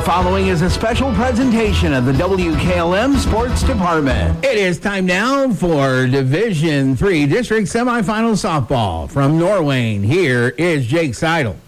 following is a special presentation of the WKLM Sports Department. It is time now for Division III District Semifinal Softball. From Norwayne, here is Jake Seidel.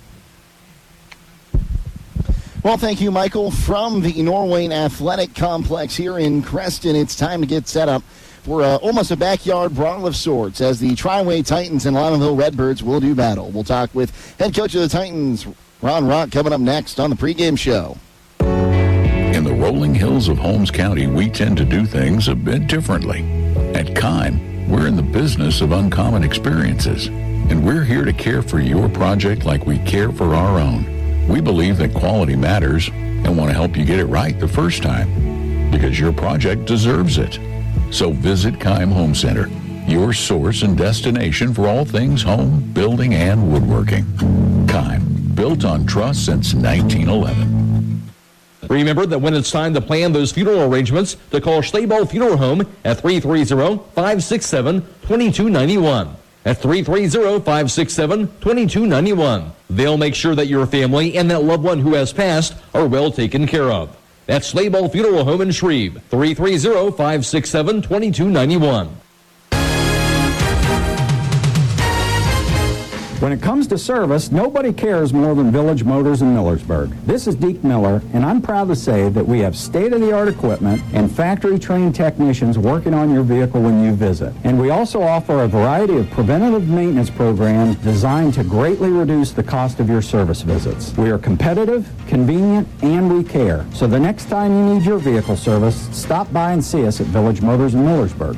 Well, thank you, Michael. From the Norwayne Athletic Complex here in Creston, it's time to get set up for almost a backyard brawl of sorts as the Tri-Way Titans and Lionel Redbirds will do battle. We'll talk with head coach of the Titans, Ron Rock, coming up next on the pregame show. In the rolling hills of Holmes County, we tend to do things a bit differently. At Kime, we're in the business of uncommon experiences, and we're here to care for your project like we care for our own. We believe that quality matters and want to help you get it right the first time, because your project deserves it. So visit Kime Home Center, your source and destination for all things home, building, and woodworking. Kime, built on trust since 1911. Remember that when it's time to plan those funeral arrangements, to call Schlabel Funeral Home at 330-567-2291. At 330-567-2291. They'll make sure that your family and that loved one who has passed are well taken care of. That's Schlabel Funeral Home in Shreve, 330-567-2291. When it comes to service, nobody cares more than Village Motors in Millersburg. This is Deke Miller, and I'm proud to say that we have state-of-the-art equipment and factory-trained technicians working on your vehicle when you visit. And we also offer a variety of preventative maintenance programs designed to greatly reduce the cost of your service visits. We are competitive, convenient, and we care. So the next time you need your vehicle service, stop by and see us at Village Motors in Millersburg.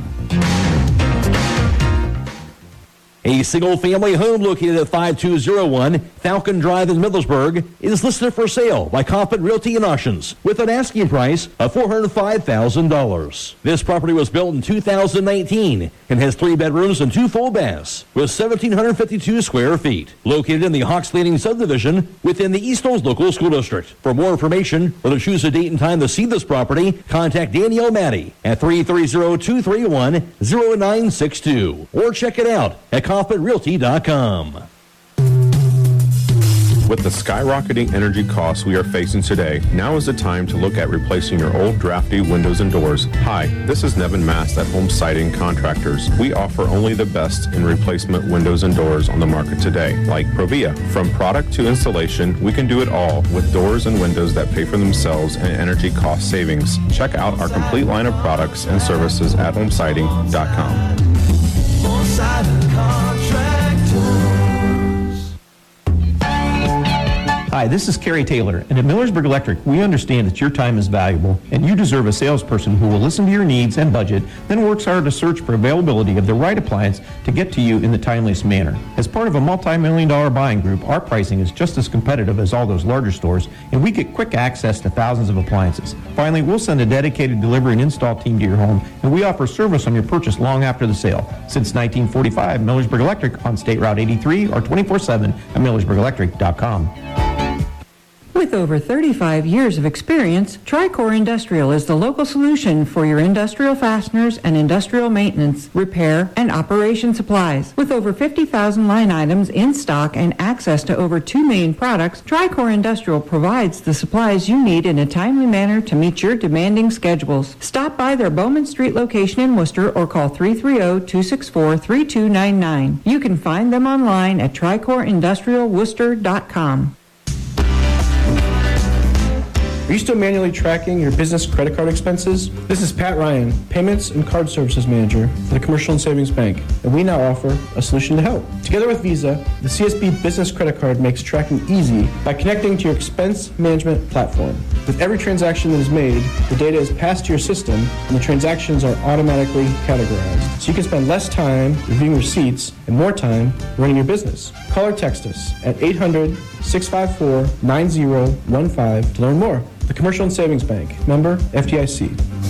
A single-family home located at 5201 Falcon Drive in Middlesburg is listed for sale by Confident Realty and Auctions with an asking price of $405,000. This property was built in 2019 and has 3 bedrooms and 2 full baths with 1,752 square feet. Located in the Hawks Landing subdivision within the East Hills Local School District. For more information or to choose a date and time to see this property, contact Danielle Maddie at 330-231-0962 or check it out at ConfidentRealty.com. With the skyrocketing energy costs we are facing today, now is the time to look at replacing your old drafty windows and doors. Hi, this is Nevin Mast at Home Siding Contractors. We offer only the best in replacement windows and doors on the market today, like Provia. From product to installation, we can do it all with doors and windows that pay for themselves and energy cost savings. Check out our complete line of products and services at homesiding.com. Hi, this is Kerry Taylor, and at Millersburg Electric, we understand that your time is valuable, and you deserve a salesperson who will listen to your needs and budget, then works hard to search for availability of the right appliance to get to you in the timeliest manner. As part of a multi-million-dollar buying group, our pricing is just as competitive as all those larger stores, and we get quick access to thousands of appliances. Finally, we'll send a dedicated delivery and install team to your home, and we offer service on your purchase long after the sale. Since 1945, Millersburg Electric on State Route 83 or 24/7 at millersburgelectric.com. With over 35 years of experience, Tricor Industrial is the local solution for your industrial fasteners and industrial maintenance, repair, and operation supplies. With over 50,000 line items in stock and access to over 2 million products, Tricor Industrial provides the supplies you need in a timely manner to meet your demanding schedules. Stop by their Bowman Street location in Worcester or call 330-264-3299. You can find them online at tricorindustrialworcester.com. Are you still manually tracking your business credit card expenses? This is Pat Ryan, Payments and Card Services Manager for the Commercial and Savings Bank, and we now offer a solution to help. Together with Visa, the CSB Business Credit Card makes tracking easy by connecting to your expense management platform. With every transaction that is made, the data is passed to your system, and the transactions are automatically categorized, so you can spend less time reviewing receipts and more time running your business. Call or text us at 800-654-9015 to learn more. The Commercial and Savings Bank, member FDIC.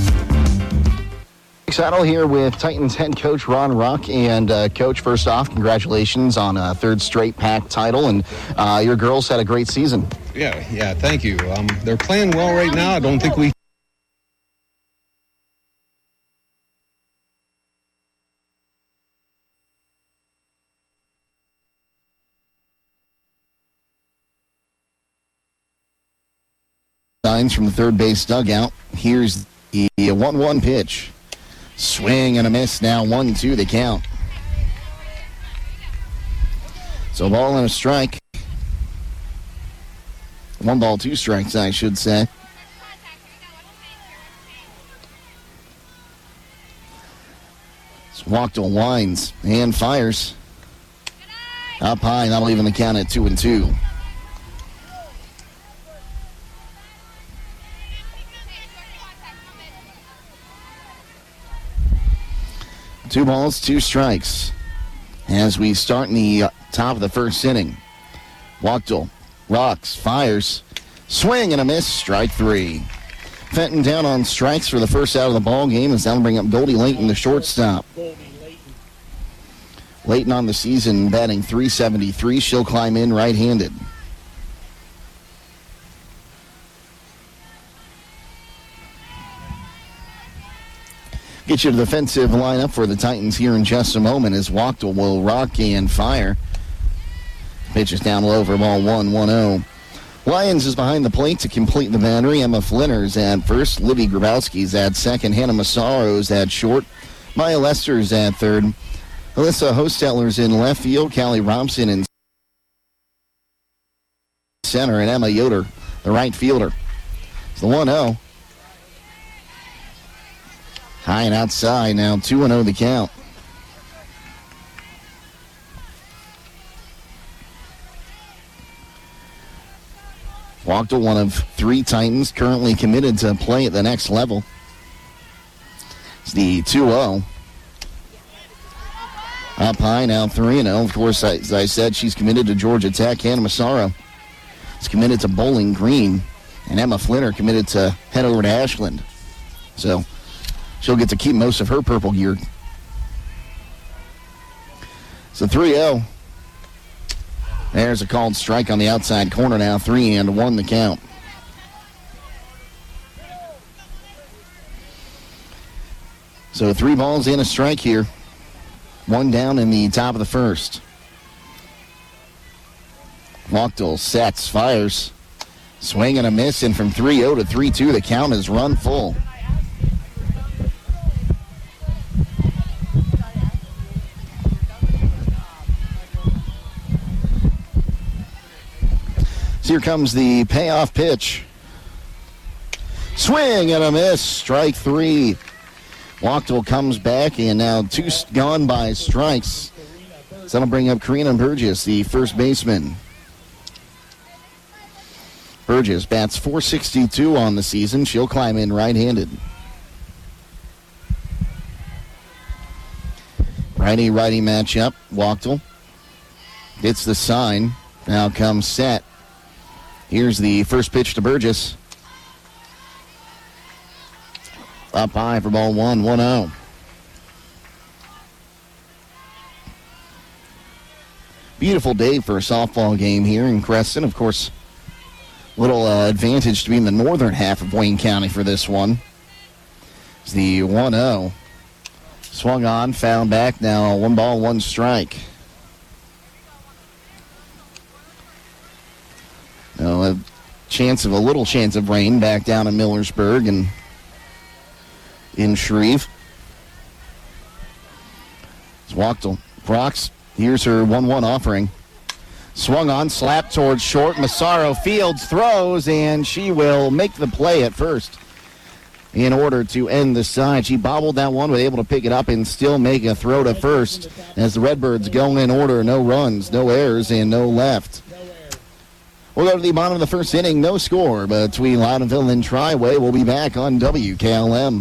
Saddle here with Titans head coach Ron Rock. And Coach, first off, congratulations on a 3rd straight PAC title. And your girls had a great season. Yeah, thank you. They're playing well right now. I don't think we signs from the third base dugout. Here's the 1-1 pitch. Swing and a miss. Now 1-2 the count. So ball and a strike. 1 ball, 2 strikes, I should say. Wachtel winds and fires. Up high, that'll even the count at 2-2. Two balls, 2 strikes. As we start in the top of the first inning. Wachtel rocks, fires, swing and a miss, strike 3. Fenton down on strikes for the first out of the ball game as that'll bring up Goldie Layton, the shortstop. Layton on the season batting .373. She'll climb in right-handed. Get you to the defensive lineup for the Titans here in just a moment as Wachtel will rock and fire. Pitch is down low for ball 1-1-0. Lyons is behind the plate to complete the battery. Emma Flinner's at first. Libby Grabowski's at second. Hannah Massaro's at short. Maya Lester's at third. Alyssa Hostetler's in left field. Callie Robson in center. And Emma Yoder, the right fielder. It's the 1-0. High and outside now. 2-0 the count. Wachtel, one of 3 Titans currently committed to play at the next level. It's the 2-0. Up high now, 3-0. Of course, as I said, she's committed to Georgia Tech. Hannah Massaro is committed to Bowling Green. And Emma Flinner committed to head over to Ashland. So she'll get to keep most of her purple gear. So 3-0. There's a called strike on the outside corner now. 3-1 the count. So 3 balls and a strike here. 1 down in the top of the first. Wachtel sets, fires. Swing and a miss, and from 3-0 to 3-2, the count is run full. So here comes the payoff pitch. Swing and a miss, strike 3. Wachtel comes back, and now 2 gone by strikes. So that'll bring up Karina Burgess, the first baseman. Burgess bats .462 on the season. She'll climb in right-handed. Righty-righty matchup. Wachtel gets the sign. Now comes set. Here's the first pitch to Burgess. Up high for ball 1-1-0. Beautiful day for a softball game here in Creston. Of course, little advantage to be in the northern half of Wayne County for this one. It's the 1-0. Swung on, fouled back now. 1 ball, 1 strike. Now a little chance of rain back down in Millersburg and in Shreve. It's Wachtel. Brox, here's her 1-1 offering. Swung on, slapped towards short. Massaro fields, throws, and she will make the play at first in order to end the side. She bobbled that one, but able to pick it up and still make a throw to first as the Redbirds go in order. No runs, no errors, and no left. We'll go to the bottom of the first inning. No score between Loudonville and Triway. We'll be back on WKLM.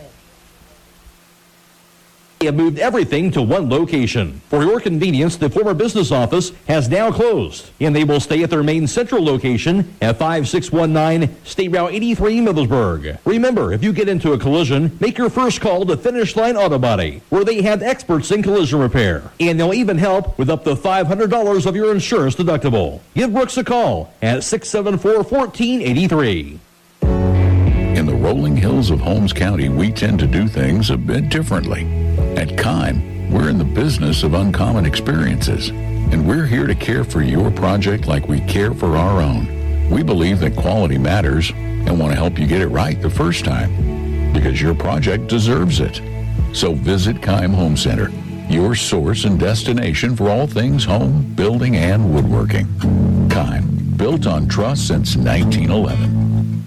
They have moved everything to one location. For your convenience, the former business office has now closed, and they will stay at their main central location at 5619 State Route 83, Middlesburg. Remember, if you get into a collision, make your first call to Finish Line Auto Body, where they have experts in collision repair, and they'll even help with up to $500 of your insurance deductible. Give Brooks a call at 674-1483. In the rolling hills of Holmes County, we tend to do things a bit differently. At Kime, we're in the business of uncommon experiences, and we're here to care for your project like we care for our own. We believe that quality matters and want to help you get it right the first time because your project deserves it. So visit Keim Home Center, your source and destination for all things home, building, and woodworking. Keim, built on trust since 1911.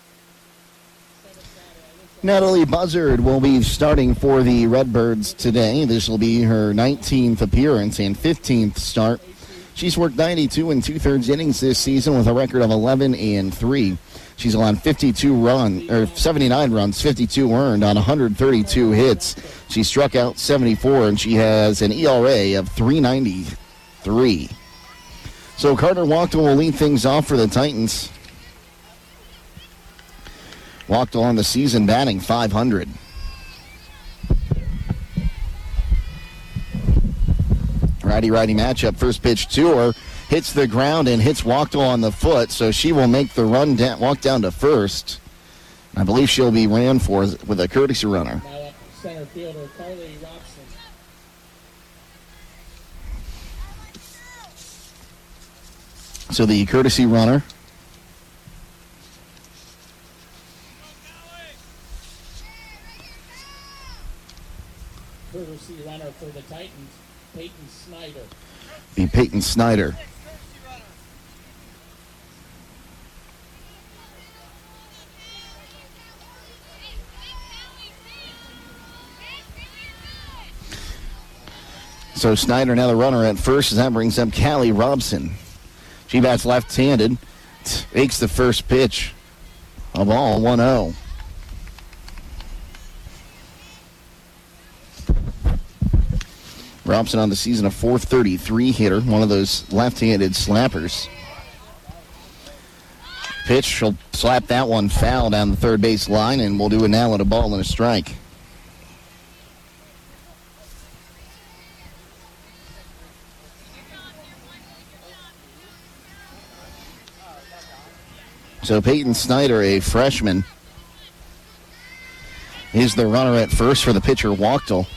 Natalie Buzzard will be starting for the Redbirds today. This will be her 19th appearance and 15th start. She's worked 92 and 2/3 innings this season with a record of 11-3. She's allowed 79 runs, 52 earned on 132 hits. She struck out 74, and she has an ERA of 3.93. So Carter Wachtel will lead things off for the Titans. Wachtel on the season batting .500. Righty-righty matchup. First pitch to her. Hits the ground and hits Wachtel on the foot, so she will make the run down, walk down to first. I believe she'll be ran for with a courtesy runner. Now up center fielder Carly Robson. So the courtesy runner. Courtesy runner for the Titans, Peyton Snyder. Be Peyton Snyder. So Snyder now the runner at first, as that brings up Callie Robson. She bats left-handed, takes the first pitch. A ball, 1-0. Robson on the season a .433 hitter, one of those left-handed slappers. Pitch, she'll slap that one foul down the third base line, and we'll do it now at a ball and a strike. So Peyton Snyder, a freshman, is the runner at first for the pitcher Wachtel.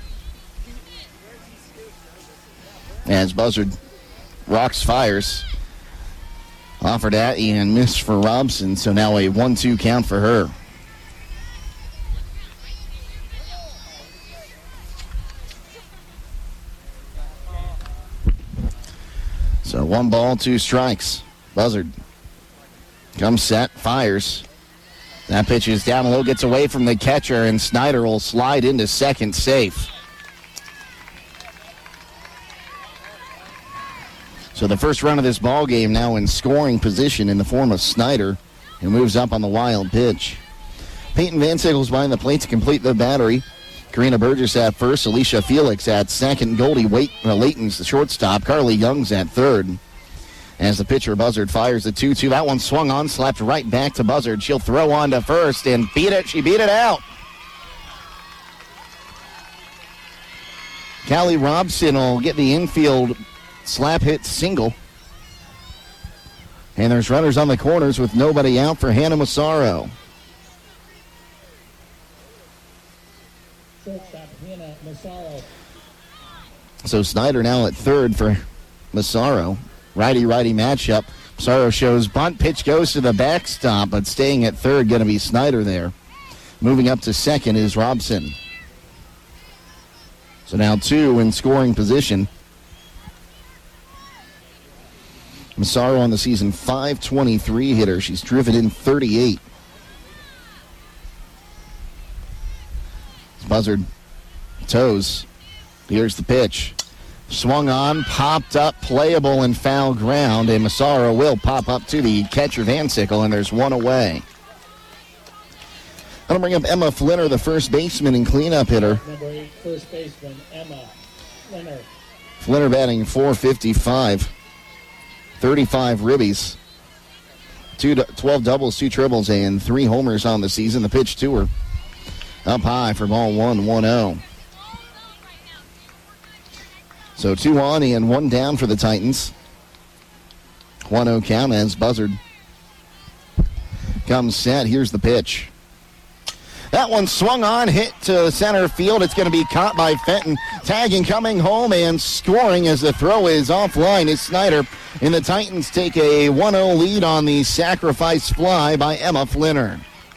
As Buzzard rocks, fires. Offered at and missed for Robson, so now a 1-2 count for her. So 1 ball, 2 strikes. Buzzard comes set, fires. That pitch is down low, gets away from the catcher, and Snyder will slide into second safe. So the first run of this ball game now in scoring position in the form of Snyder, who moves up on the wild pitch. Peyton Van Sickle's behind the plate to complete the battery. Karina Burgess at first, Alicia Felix at second, Goldie Layton's the shortstop, Carly Young's at third. As the pitcher Buzzard fires the 2-2, that one swung on, slapped right back to Buzzard. She'll throw on to first and beat it. She beat it out. Callie Robson will get the infield slap hit single. And there's runners on the corners with nobody out for Hannah Massaro. Shortstop Hannah Massaro. So Snyder now at third for Massaro. Righty-righty matchup. Massaro shows bunt. Pitch goes to the backstop, but staying at third, going to be Snyder there. Moving up to second is Robson. So now 2 in scoring position. Massaro on the season, .523 hitter. She's driven in 38. Buzzard toes. Here's the pitch. Swung on, popped up, playable and foul ground, and Massaro will pop up to the catcher Van Sickle, and there's one away. I'm going to bring up Emma Flinner, the first baseman and cleanup hitter. Number 8, first baseman, Emma Flinner. Flinner batting .455. 35 ribbies. 12 doubles, 2 triples, and 3 homers on the season. The pitch to her. Up high for ball 1-0. So 2 on and 1 down for the Titans. 1-0 count as Buzzard comes set. Here's the pitch. That one swung on, hit to center field. It's going to be caught by Fenton. Tagging, coming home, and scoring as the throw is offline is Snyder. And the Titans take a 1-0 lead on the sacrifice fly by Emma Flinner.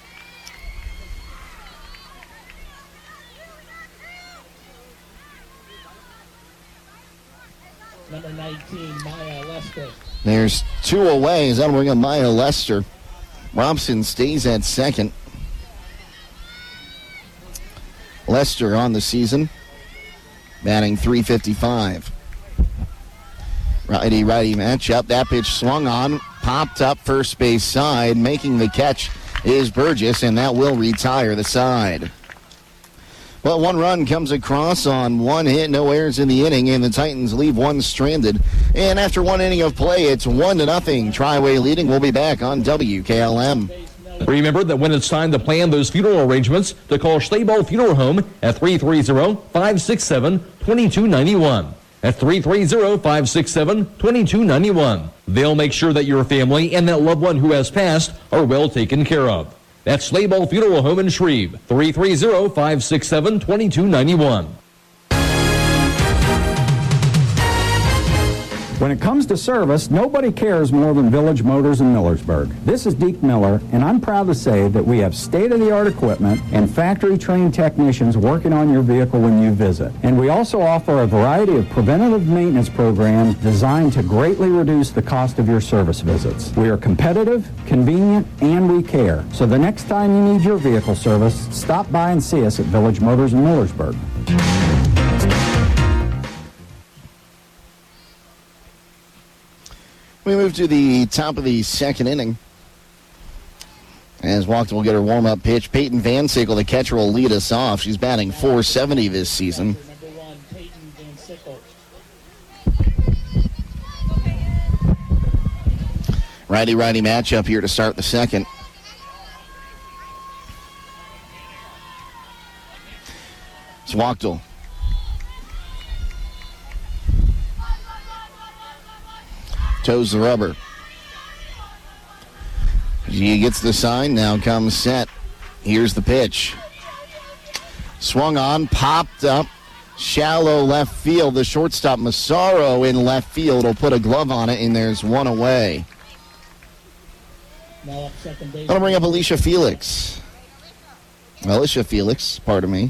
Number 19, Maya Lester. There's 2 away as that'll bring up Maya Lester. Robson stays at second. Lester on the season, batting .355. Righty-righty matchup. That pitch swung on, popped up first base side. Making the catch is Burgess, and that will retire the side. Well, 1 run comes across on 1 hit, no errors in the inning, and the Titans leave 1 stranded. And after 1 inning of play, it's 1-0. Triway leading. We'll be back on WKLM. Remember that when it's time to plan those funeral arrangements, to call Schlabel Funeral Home at 330-567-2291. That's 330-567-2291. They'll make sure that your family and that loved one who has passed are well taken care of. That's Schlabel Funeral Home in Shreve, 330-567-2291. When it comes to service, nobody cares more than Village Motors in Millersburg. This is Deke Miller, and I'm proud to say that we have state-of-the-art equipment and factory-trained technicians working on your vehicle when you visit. And we also offer a variety of preventative maintenance programs designed to greatly reduce the cost of your service visits. We are competitive, convenient, and we care. So the next time you need your vehicle service, stop by and see us at Village Motors in Millersburg. We move to the top of the second inning. As Wachter will get her warm-up pitch. Peyton Van Sickle, the catcher, will lead us off. She's batting .470 this season. Number 1, Peyton Van Sickle. Righty-righty matchup here to start the second. Swachtel. Toes the rubber. She gets the sign. Now comes set. Here's the pitch. Swung on, popped up. Shallow left field. The shortstop Massaro in left field will put a glove on it, and there's 1 away. Now up second base. That'll bring up Alicia Felix. Pardon me.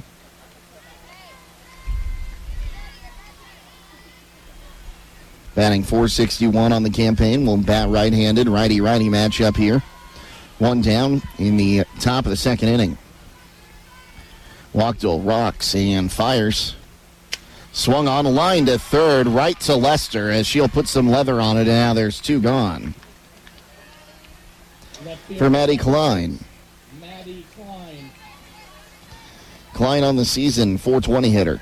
Batting .461 on the campaign. Will bat right-handed, righty-righty matchup here. 1 down in the top of the second inning. Wachter rocks and fires. Swung on a line to third, right to Lester as she'll put some leather on it, and now there's 2 gone. For Maddie Klein. Klein on the season, .420 hitter.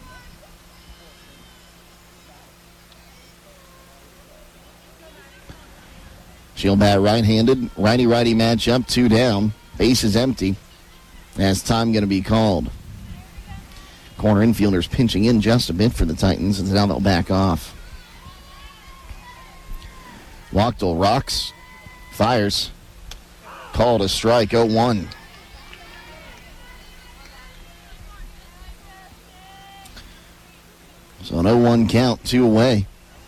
She'll bat right-handed, righty-righty matchup, 2 down. Base is empty. As time going to be called. Corner infielders pinching in just a bit for the Titans, and now they'll back off. Wachter rocks, fires. Called a strike, 0-1. So an 0-1 count, 2 away.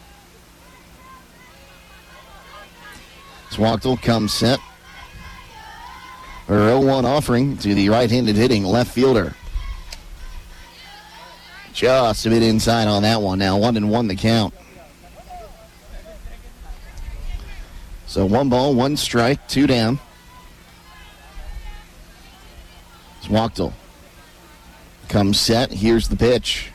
Wachter comes set. Her 0-1 offering to the right-handed hitting left fielder. Just a bit inside on that one. Now 1-1 the count. So 1 ball, 1 strike, 2 down. Wachter comes set. Here's the pitch.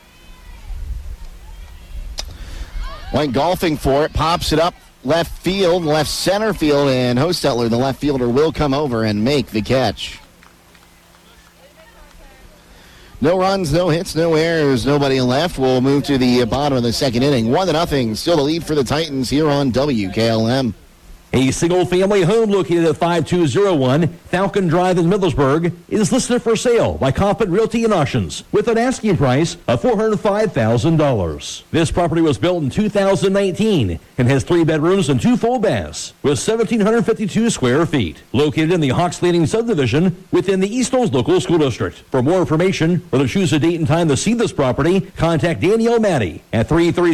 Went golfing for it. Pops it up. Left field, left center field, and Hostetler, the left fielder, will come over and make the catch. No runs, no hits, no errors, nobody left. We'll move to the bottom of the second inning. 1-0, still the lead for the Titans here on WKLM. A single-family home located at 5201 Falcon Drive in Middlesburg is listed for sale by Confident Realty and Auctions with an asking price of $405,000. This property was built in 2019 and has 3 bedrooms and 2 full baths with 1,752 square feet. Located in the Hawks Landing subdivision within the East Hills Local School District. For more information or to choose a date and time to see this property, contact Danielle Maddie at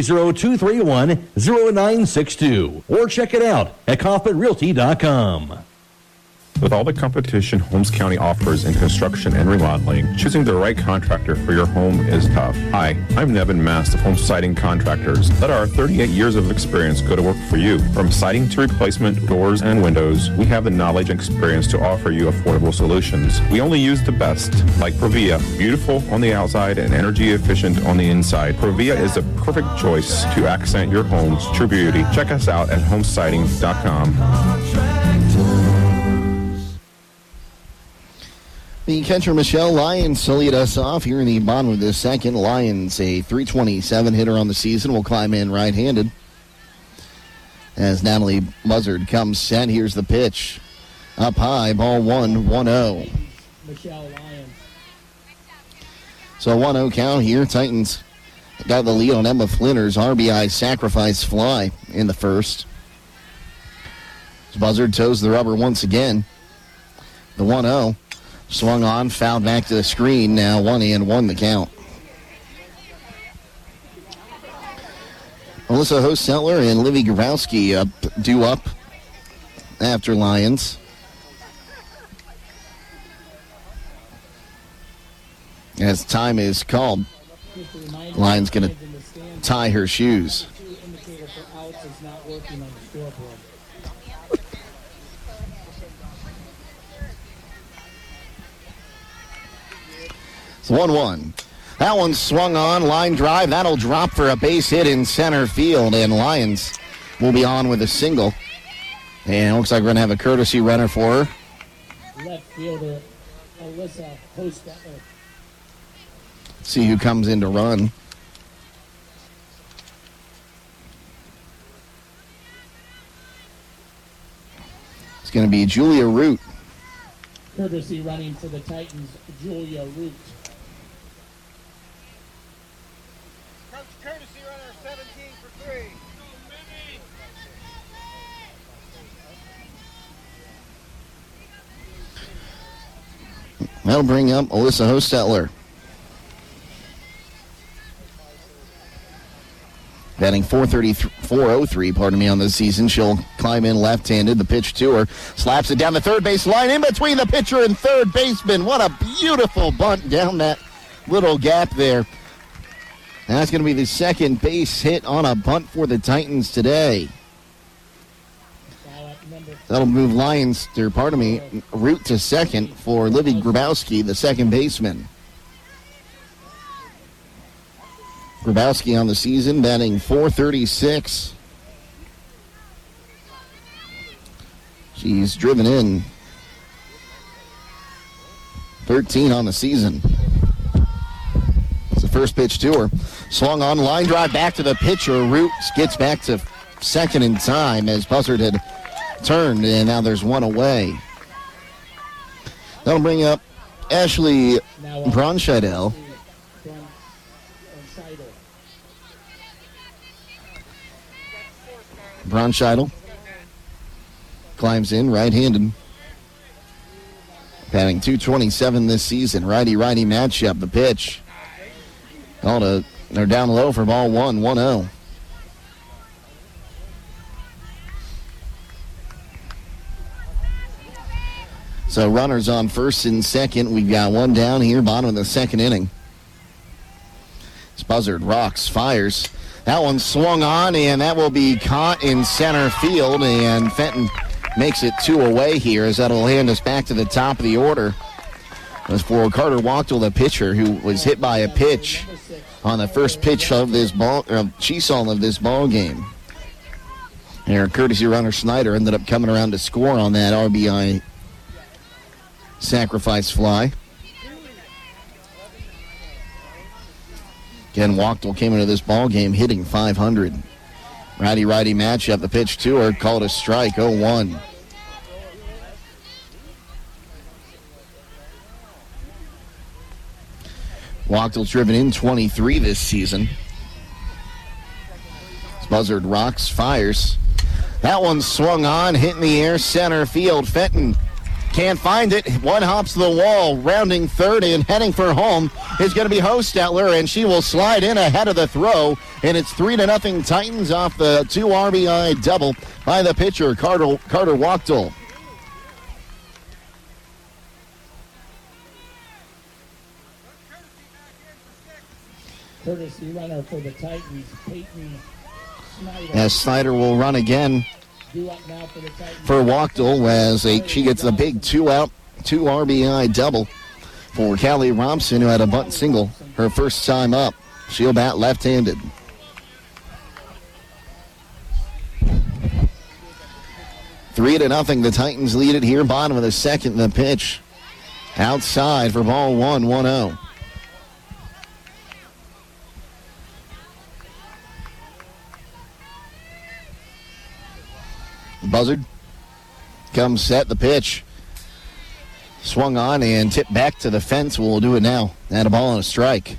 330-231-0962 or check it out at ConfidentRealty.com. With all the competition Holmes County offers in construction and remodeling, choosing the right contractor for your home is tough. Hi, I'm Nevin Mast of Home Siding Contractors. Let our 38 years of experience go to work for you. From siding to replacement doors and windows, we have the knowledge and experience to offer you affordable solutions. We only use the best, like Provia, beautiful on the outside and energy efficient on the inside. Provia is a perfect choice to accent your home's true beauty. Check us out at homesiding.com. The catcher, Michelle Lyons, to lead us off here in the bottom of this second. Lyons, a .327 hitter on the season, will climb in right-handed. As Natalie Buzzard comes set, here's the pitch. Up high, ball 1-0. Michelle Lyons. So 1-0 count here. Titans got the lead on Emma Flinter's RBI sacrifice fly in the first. Buzzard toes the rubber once again. The 1-0. Swung on, fouled back to the screen. Now 1-1 the count. Alyssa Hostettler and Livy Grabowski due up after Lyons. As time is called, Lyons going to tie her shoes. Indicator for outs is not working on the scoreboard. It's 1-1. That one swung on, line drive. That'll drop for a base hit in center field, and Lyons will be on with a single. And it looks like we're going to have a courtesy runner for her. Left fielder Alyssa Hostettler. See who comes in to run. It's going to be Julia Root. Courtesy running for the Titans, Julia Root. Courtesy runner 17 for 3. That'll bring up Alyssa Hostettler. Batting .403 on the season. She'll climb in left-handed. The pitch to her. Slaps it down the third base line in between the pitcher and third baseman. What a beautiful bunt down that little gap there. And that's going to be the second base hit on a bunt for the Titans today. That'll move Root to second for Livy Grabowski, the second baseman. Grabowski on the season, batting .436. She's driven in 13 on the season. It's the first pitch to her. Swung on, line drive back to the pitcher. Root gets back to second in time as Buzzard had turned, and now there's one away. That'll bring up Ashley Bronscheidel. Bronscheidel climbs in right-handed. Batting .227 this season. Righty-righty matchup. The pitch. They're down low for ball 1-0. So runners on first and second. We've got one down here, bottom of the second inning. It's Buzzard rocks, fires. That one swung on, and that will be caught in center field, and Fenton makes it 2 away here as that'll hand us back to the top of the order. As for Carter Wachtel, the pitcher, who was hit by a pitch on the first pitch of this she saw of this ball game. And our courtesy runner Snyder ended up coming around to score on that RBI sacrifice fly. Again, Wachtel came into this ball game hitting .500. Righty-righty matchup. The pitch to her called a strike, 0-1. Wachtel's driven in 23 this season. Buzzard rocks, fires. That one swung on, hit in the air, center field. Fenton can't find it. One hops to the wall, rounding third and heading for home is going to be Hostetler, and she will slide in ahead of the throw. And it's 3-0 Titans off the 2 RBI double by the pitcher, Carter Wachtel. Courtesy runner for the Titans, Peyton Snyder. As Snyder will run again for Wachtel as she gets a big 2-out, 2 RBI double for Callie Robson, who had a bunt single her first time up. She'll bat left-handed. Three to nothing. The Titans lead it here. Bottom of the second. The pitch outside for ball 1-0. Buzzard comes set. The pitch swung on and tipped back to the fence. We'll do it now. And a ball and a strike.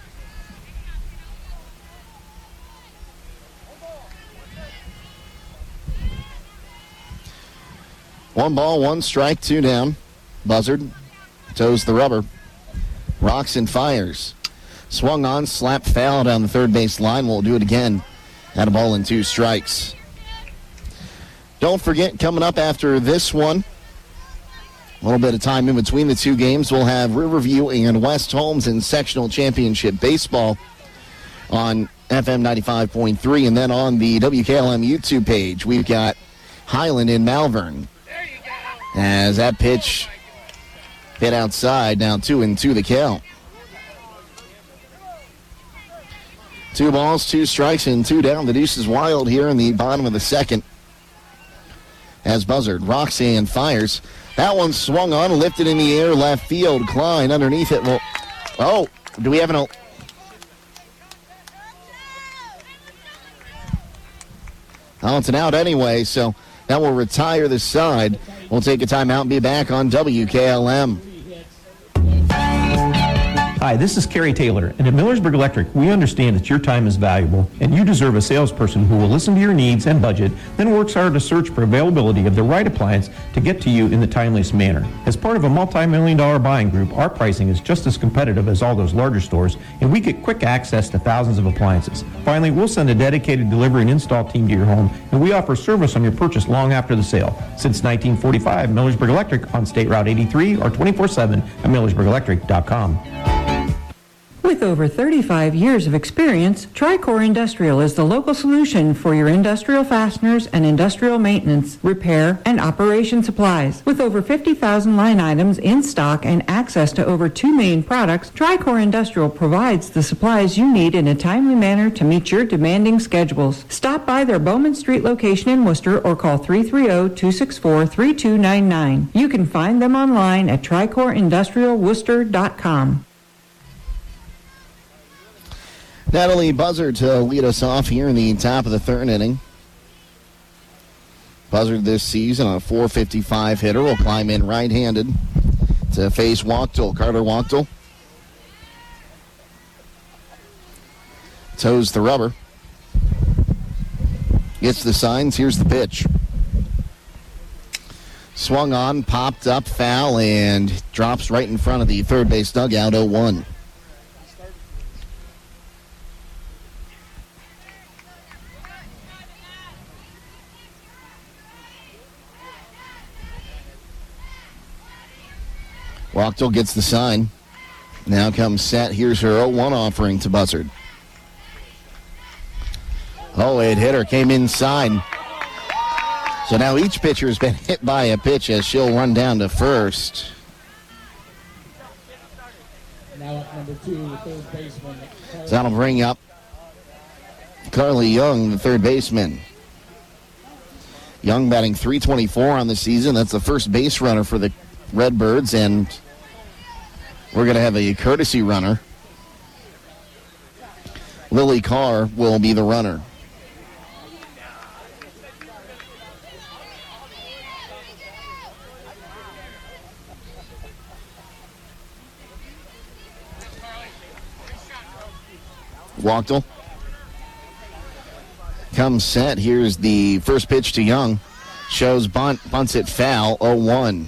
One ball, one strike, 2 down. Buzzard toes the rubber. Rocks and fires. Swung on, slapped foul down the third base line. We'll do it again. And a ball and 2 strikes. Don't forget, coming up after this one, a little bit of time in between the 2 games, we'll have Riverview and West Holmes in sectional championship baseball on FM 95.3. And then on the WKLM YouTube page, we've got Highland in Malvern. As that pitch hit outside, now 2-2 the count. 2 balls, 2 strikes, and 2 down. The deuce is wild here in the bottom of the second. As Buzzard rocks and fires. That one swung on, lifted in the air, left field. Klein underneath it. Well, oh, do we have an... Oh, it's an out anyway, so that will retire the side. We'll take a timeout and be back on WKLM. Hi, this is Kerry Taylor, and at Millersburg Electric, we understand that your time is valuable, and you deserve a salesperson who will listen to your needs and budget, then works hard to search for availability of the right appliance to get to you in the timeliest manner. As part of a multi-million-dollar buying group, our pricing is just as competitive as all those larger stores, and we get quick access to thousands of appliances. Finally, we'll send a dedicated delivery and install team to your home, and we offer service on your purchase long after the sale. Since 1945, Millersburg Electric on State Route 83 or 24/7 at millersburgelectric.com. With over 35 years of experience, Tricor Industrial is the local solution for your industrial fasteners and industrial maintenance, repair, and operation supplies. With over 50,000 line items in stock and access to over 2 million products, Tricor Industrial provides the supplies you need in a timely manner to meet your demanding schedules. Stop by their Bowman Street location in Worcester or call 330-264-3299. You can find them online at tricorindustrialworcester.com. Natalie Buzzard to lead us off here in the top of the third inning. Buzzard this season, a .455 hitter, will climb in right-handed to face Wachtel. Carter Wachtel toes the rubber. Gets the signs. Here's the pitch. Swung on, popped up, foul, and drops right in front of the third base dugout, 0-1. Wachtel gets the sign. Now comes set. Here's her 0-1 offering to Buzzard. Oh, it hit her. Came inside. So now each pitcher has been hit by a pitch as she'll run down to first. Now up number 2, the third baseman. So that'll bring up Carly Young, the third baseman. Young batting .324 on the season. That's the first base runner for the Redbirds, and we're going to have a courtesy runner. Lily Carr will be the runner. Wachtel comes set. Here's the first pitch to Young. Shows bunt, bunts it foul, 0-1.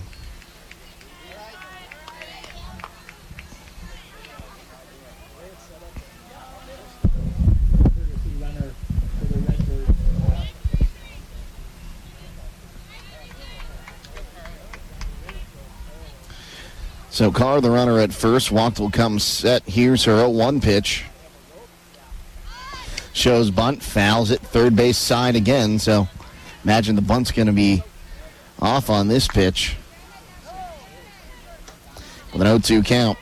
So Carr, the runner at first. Wachtel comes set. Here's her 0-1 pitch. Shows bunt, fouls it, third base side again. So imagine the bunt's going to be off on this pitch. With an 0-2 count.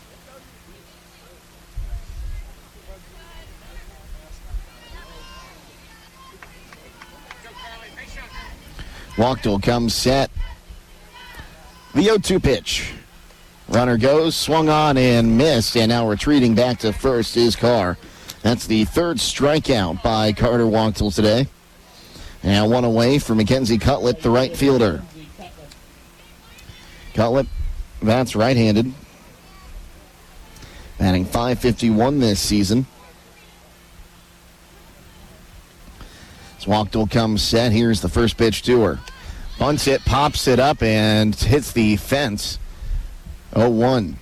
Wachtel comes set. The 0-2 pitch. Runner goes, swung on and missed, and now retreating back to first is Carr. That's the third strikeout by Carter Wachtel today. And one away for Mackenzie Cutlip, the right fielder. Cutlip, that's right-handed. Batting .551 this season. As Wachtel comes set, here's the first pitch to her. Bunts it, pops it up, and hits the fence. 0-1.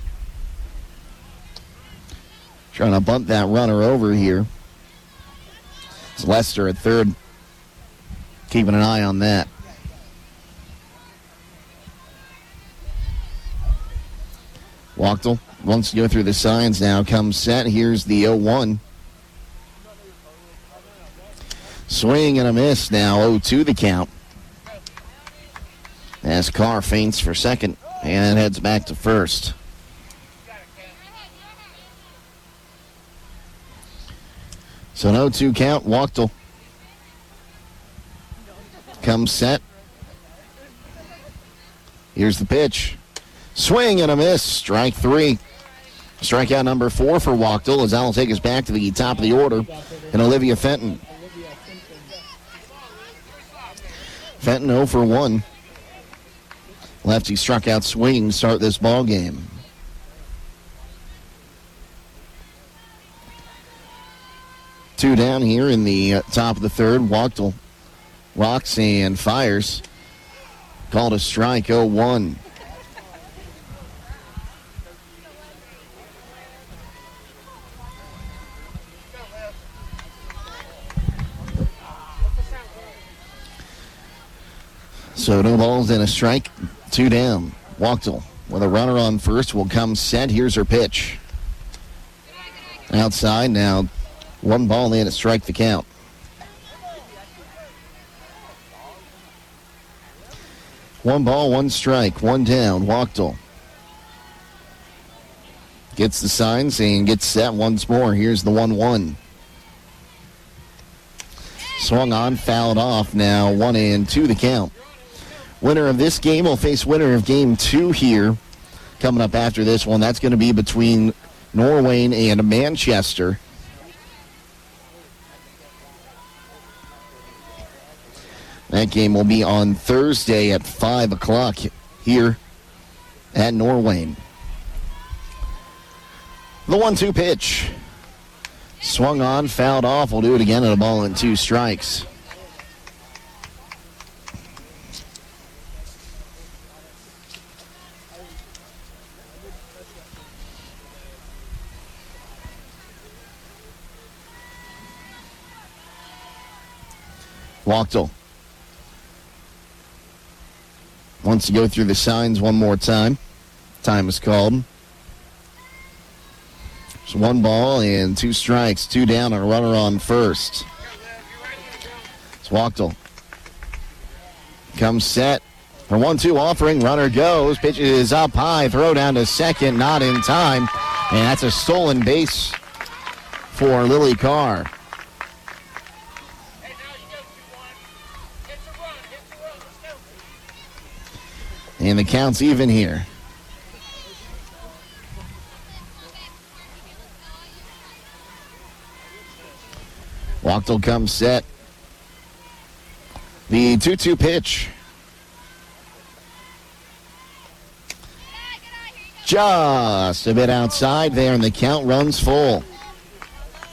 Trying to bunt that runner over here. It's Lester at third. Keeping an eye on that. Wachtel wants to go through the signs now. Comes set. Here's the 0-1. Swing and a miss now. 0-2 the count. As Carr feints for second and heads back to first. So an 0-2 count. Wachtel comes set. Here's the pitch. Swing and a miss. Strike three. Strikeout number 4 for Wachtel as that'll take us back to the top of the order. And Olivia Fenton. Fenton 0 for 1. Lefty struck out swinging to start this ball game. Two down here in the top of the third. Wachtel rocks and fires. Called a strike, 0-1. So no balls and a strike. Two down. Wachtel with a runner on first will come set. Here's her pitch. Outside now. One ball in, a strike the count. One ball, one strike, one down. Wachtel gets the signs and gets set once more. Here's the 1-1. Swung on, fouled off. Now 1-2 the count. Winner of this game will face winner of game 2 here. Coming up after this one, that's going to be between Norwayne and Manchester. That game will be on Thursday at 5 o'clock here at Norwayne. The 1-2 pitch. Swung on, fouled off. We'll do it again at a ball and 2 strikes. Wachtel wants to go through the signs one more time. Time is called. So 1 ball and 2 strikes, 2 down, and a runner on first. It's Wachtel. Comes set. For 1-2 offering, runner goes. Pitch is up high, throw down to second, not in time. And that's a stolen base for Lily Carr. And the count's even here. Wachtel comes set. The 2-2 pitch. Just a bit outside there, and the count runs full.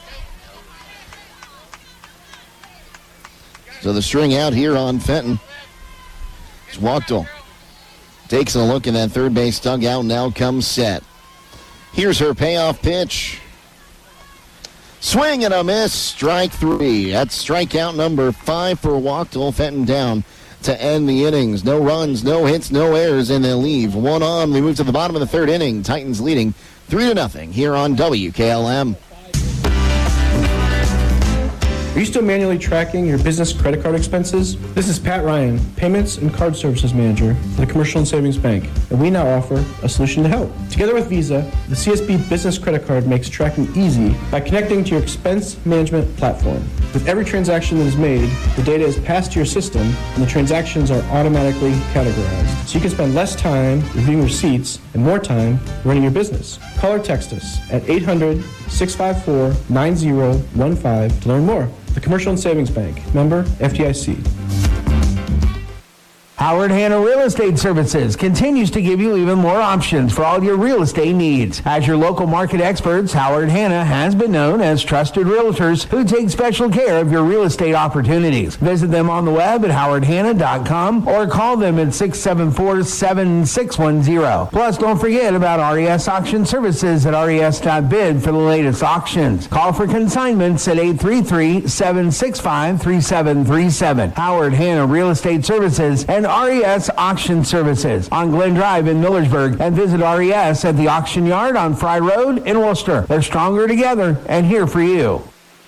So the string out here on Fenton. It's Wachtel. Takes a look in that third base dugout, now comes set. Here's her payoff pitch. Swing and a miss, strike 3. That's strikeout number 5 for Wachtel. Fenton down to end the innings. No runs, no hits, no errors, and they'll leave. 1 on. We move to the bottom of the third inning. Titans leading 3-0 here on WKLM. Are you still manually tracking your business credit card expenses? This is Pat Ryan, Payments and Card Services Manager for the Commercial and Savings Bank, and we now offer a solution to help. Together with Visa, the CSB Business Credit Card makes tracking easy by connecting to your expense management platform. With every transaction that is made, the data is passed to your system, and the transactions are automatically categorized. So you can spend less time reviewing receipts and more time running your business. Call or text us at 800-654-9015 to learn more. The Commercial and Savings Bank, member FDIC. Howard Hanna Real Estate Services continues to give you even more options for all your real estate needs. As your local market experts, Howard Hanna has been known as trusted realtors who take special care of your real estate opportunities. Visit them on the web at howardhanna.com or call them at 674-7610. Plus, don't forget about RES Auction Services at res.bid for the latest auctions. Call for consignments at 833-765-3737. Howard Hanna Real Estate Services and RES Auction Services on Glen Drive in Millersburg, and visit RES at the Auction Yard on Fry Road in Worcester. They're stronger together and here for you.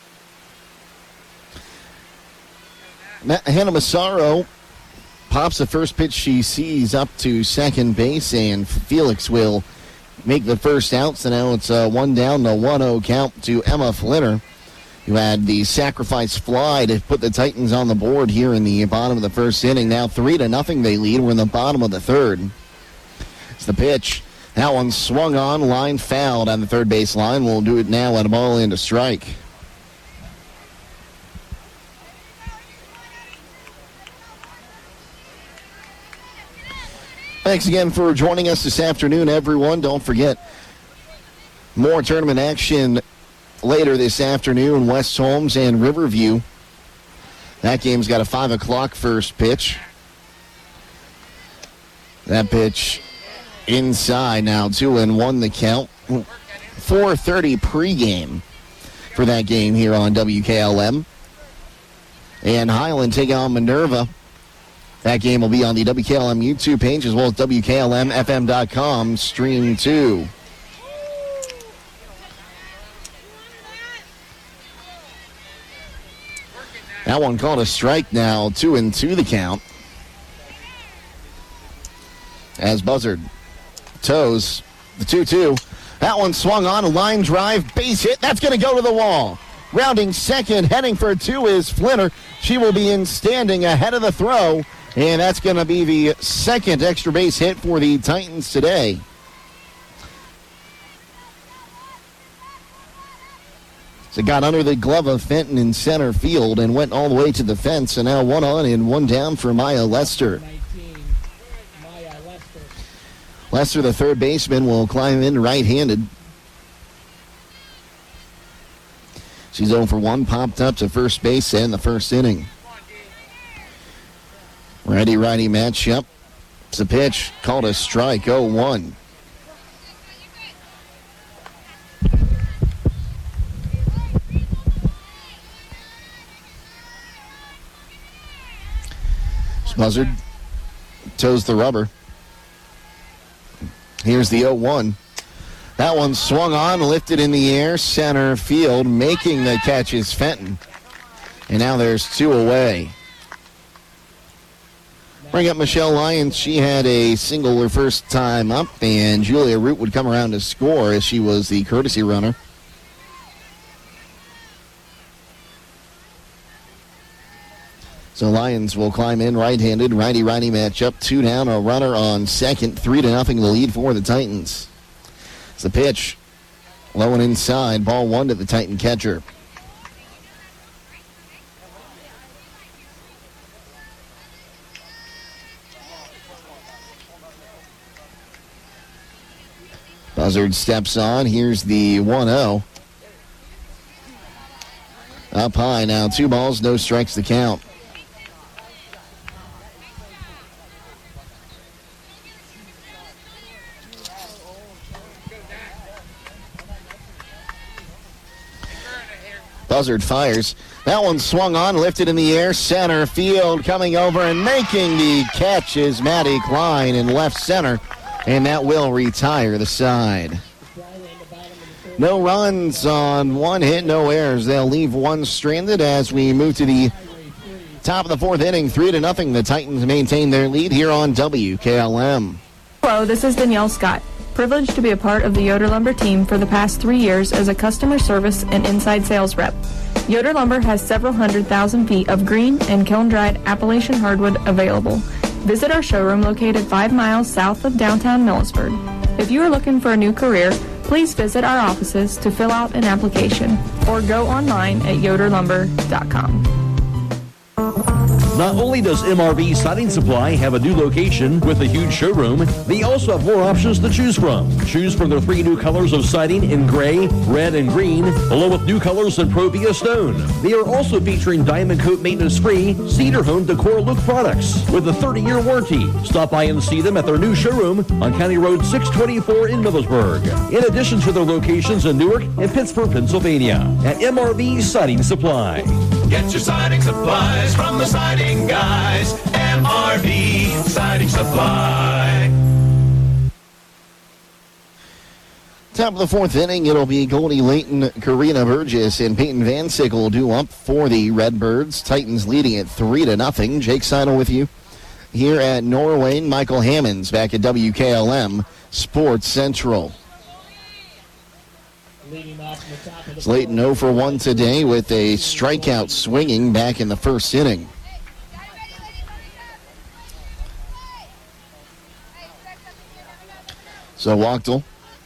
Hannah Massaro pops the first pitch she sees up to second base, and Felix will make the first out. So now it's 1 down, the 1-0 count to Emma Flinner, who had the sacrifice fly to put the Titans on the board here in the bottom of the first inning. Now 3-0 they lead. We're in the bottom of the third. It's the pitch. That one swung on, line fouled on the third base line. We'll do it now at a ball into strike. Thanks again for joining us this afternoon, everyone. Don't forget, more tournament action later this afternoon, West Holmes and Riverview. That game's got a 5 o'clock first pitch. That pitch inside now, 2-1 the count. 4:30 pregame for that game here on WKLM. And Highland taking on Minerva. That game will be on the WKLM YouTube page as well as WKLMFM.com stream 2. That one called a strike now, 2-2 the count. As Buzzard toes the 2-2. That one swung on, a line drive, base hit. That's going to go to the wall. Rounding second, heading for 2 is Flinner. She will be in standing ahead of the throw, and that's going to be the second extra base hit for the Titans today. So it got under the glove of Fenton in center field and went all the way to the fence. And now 1 on and 1 down for Maya Lester. Lester, the third baseman, will climb in right-handed. She's 0 for 1, popped up to first base in the first inning. Righty-righty matchup. It's a pitch called a strike, 0-1. Buzzard toes the rubber. Here's the 0-1. That one swung on, lifted in the air, center field. Making the catch is Fenton. And now there's 2 away. Bring up Michelle Lyons. She had a single her first time up, and Julia Root would come around to score as she was the courtesy runner. So Lions will climb in right-handed, righty-righty matchup. 2 down, a runner on second. 3-0 the lead for the Titans. It's the pitch. Low and inside. Ball 1 to the Titan catcher. Buzzard steps on. Here's the 1-0. Up high now. 2 balls, no strikes to count. Buzzard fires. That one swung on, lifted in the air, center field, coming over and making the catch is Maddie Klein in left center, and that will retire the side. No runs on one hit, no errors. They'll leave one stranded as we move to the top of the fourth inning, 3-0. The Titans maintain their lead here on WKLM. Hello, this is Danielle Scott. Privileged to be a part of the Yoder Lumber team for the past 3 years as a customer service and inside sales rep. Yoder Lumber has several 100,000 feet of green and kiln-dried Appalachian hardwood available. Visit our showroom located 5 miles south of downtown Millersburg. If you are looking for a new career, please visit our offices to fill out an application or go online at yoderlumber.com. Not only does MRV Siding Supply have a new location with a huge showroom, they also have more options to choose from. Choose from their 3 new colors of siding in gray, red, and green, along with new colors in Provia Stone. They are also featuring Diamond Coat maintenance-free Cedar Home Decor Look products with a 30-year warranty. Stop by and see them at their new showroom on County Road 624 in Millersburg, in addition to their locations in Newark and Pittsburgh, Pennsylvania, at MRV Siding Supply. Get your siding supplies from the siding guys. MRV Siding Supply. Top of the fourth inning, it'll be Goldie Layton, Karina Burgess, and Peyton Van Sickle due up for the Redbirds. Titans leading at 3-0. Jake Seidel with you here at Norway. Michael Hammonds back at WKLM Sports Central. Layton 0 for 1 today with a strikeout swinging back in the first inning. So Wachtel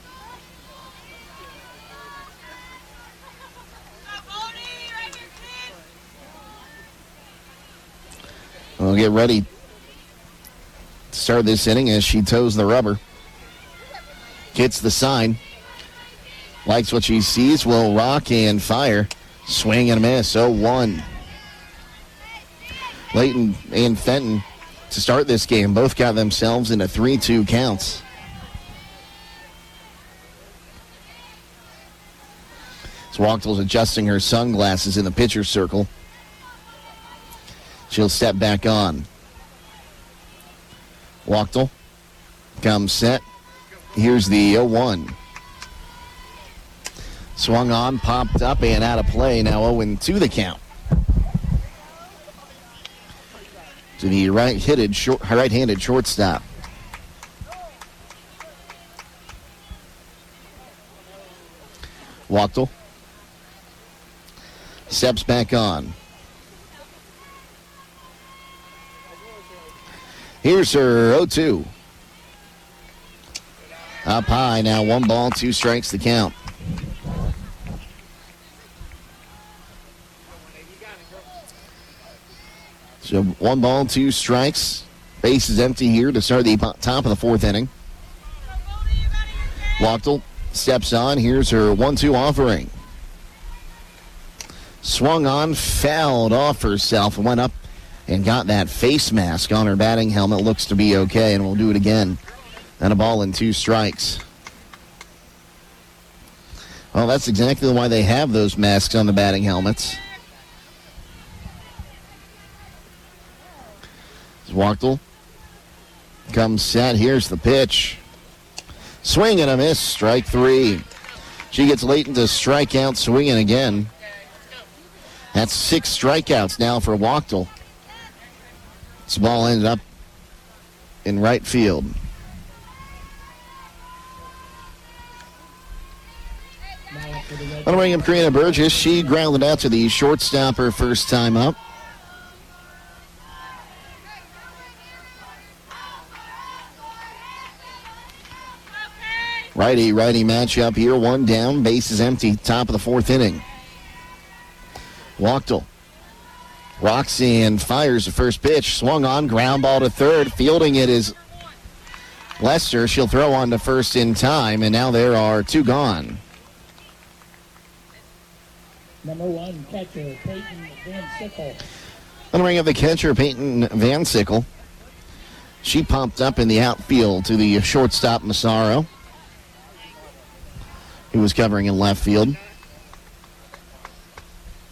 will get ready to start this inning as she toes the rubber. Hits the sign. Likes what she sees, will rock and fire. Swing and a miss, 0-1. Layton and Fenton to start this game both got themselves into 3-2 counts. Wachtel's adjusting her sunglasses in the pitcher's circle. She'll step back on. Wachtel comes set. Here's the 0-1. Swung on, popped up, and out of play. Now 0-2 the count. To the right-handed shortstop. Wachtel steps back on. Here's her 0-2. Up high now, 1 ball, 2 strikes the count. So 1 ball, 2 strikes. Base is empty here to start the top of the fourth inning. Wachtel steps on. Here's her 1-2 offering. Swung on, fouled off herself, went up and got that face mask on her batting helmet. Looks to be okay, and we'll do it again. And a ball and 2 strikes. Well, that's exactly why they have those masks on the batting helmets. Wachtel comes set. Here's the pitch. Swing and a miss. Strike 3. She gets Layton to strike out, swinging again. That's 6 strikeouts now for Wachtel. This ball ended up in right field. On the ring of Karina Burgess, she grounded out to the shortstop her first time up. Righty-righty matchup here. 1 down, base is empty, top of the fourth inning. Wachtel rocks and fires the first pitch. Swung on, ground ball to third. Fielding it is Lester. She'll throw on to first in time, and now there are 2 gone. Number 1 catcher, Peyton Van Sickle. On the ring of the catcher, Peyton Van Sickle. She popped up in the outfield to the shortstop, Massaro, who was covering in left field.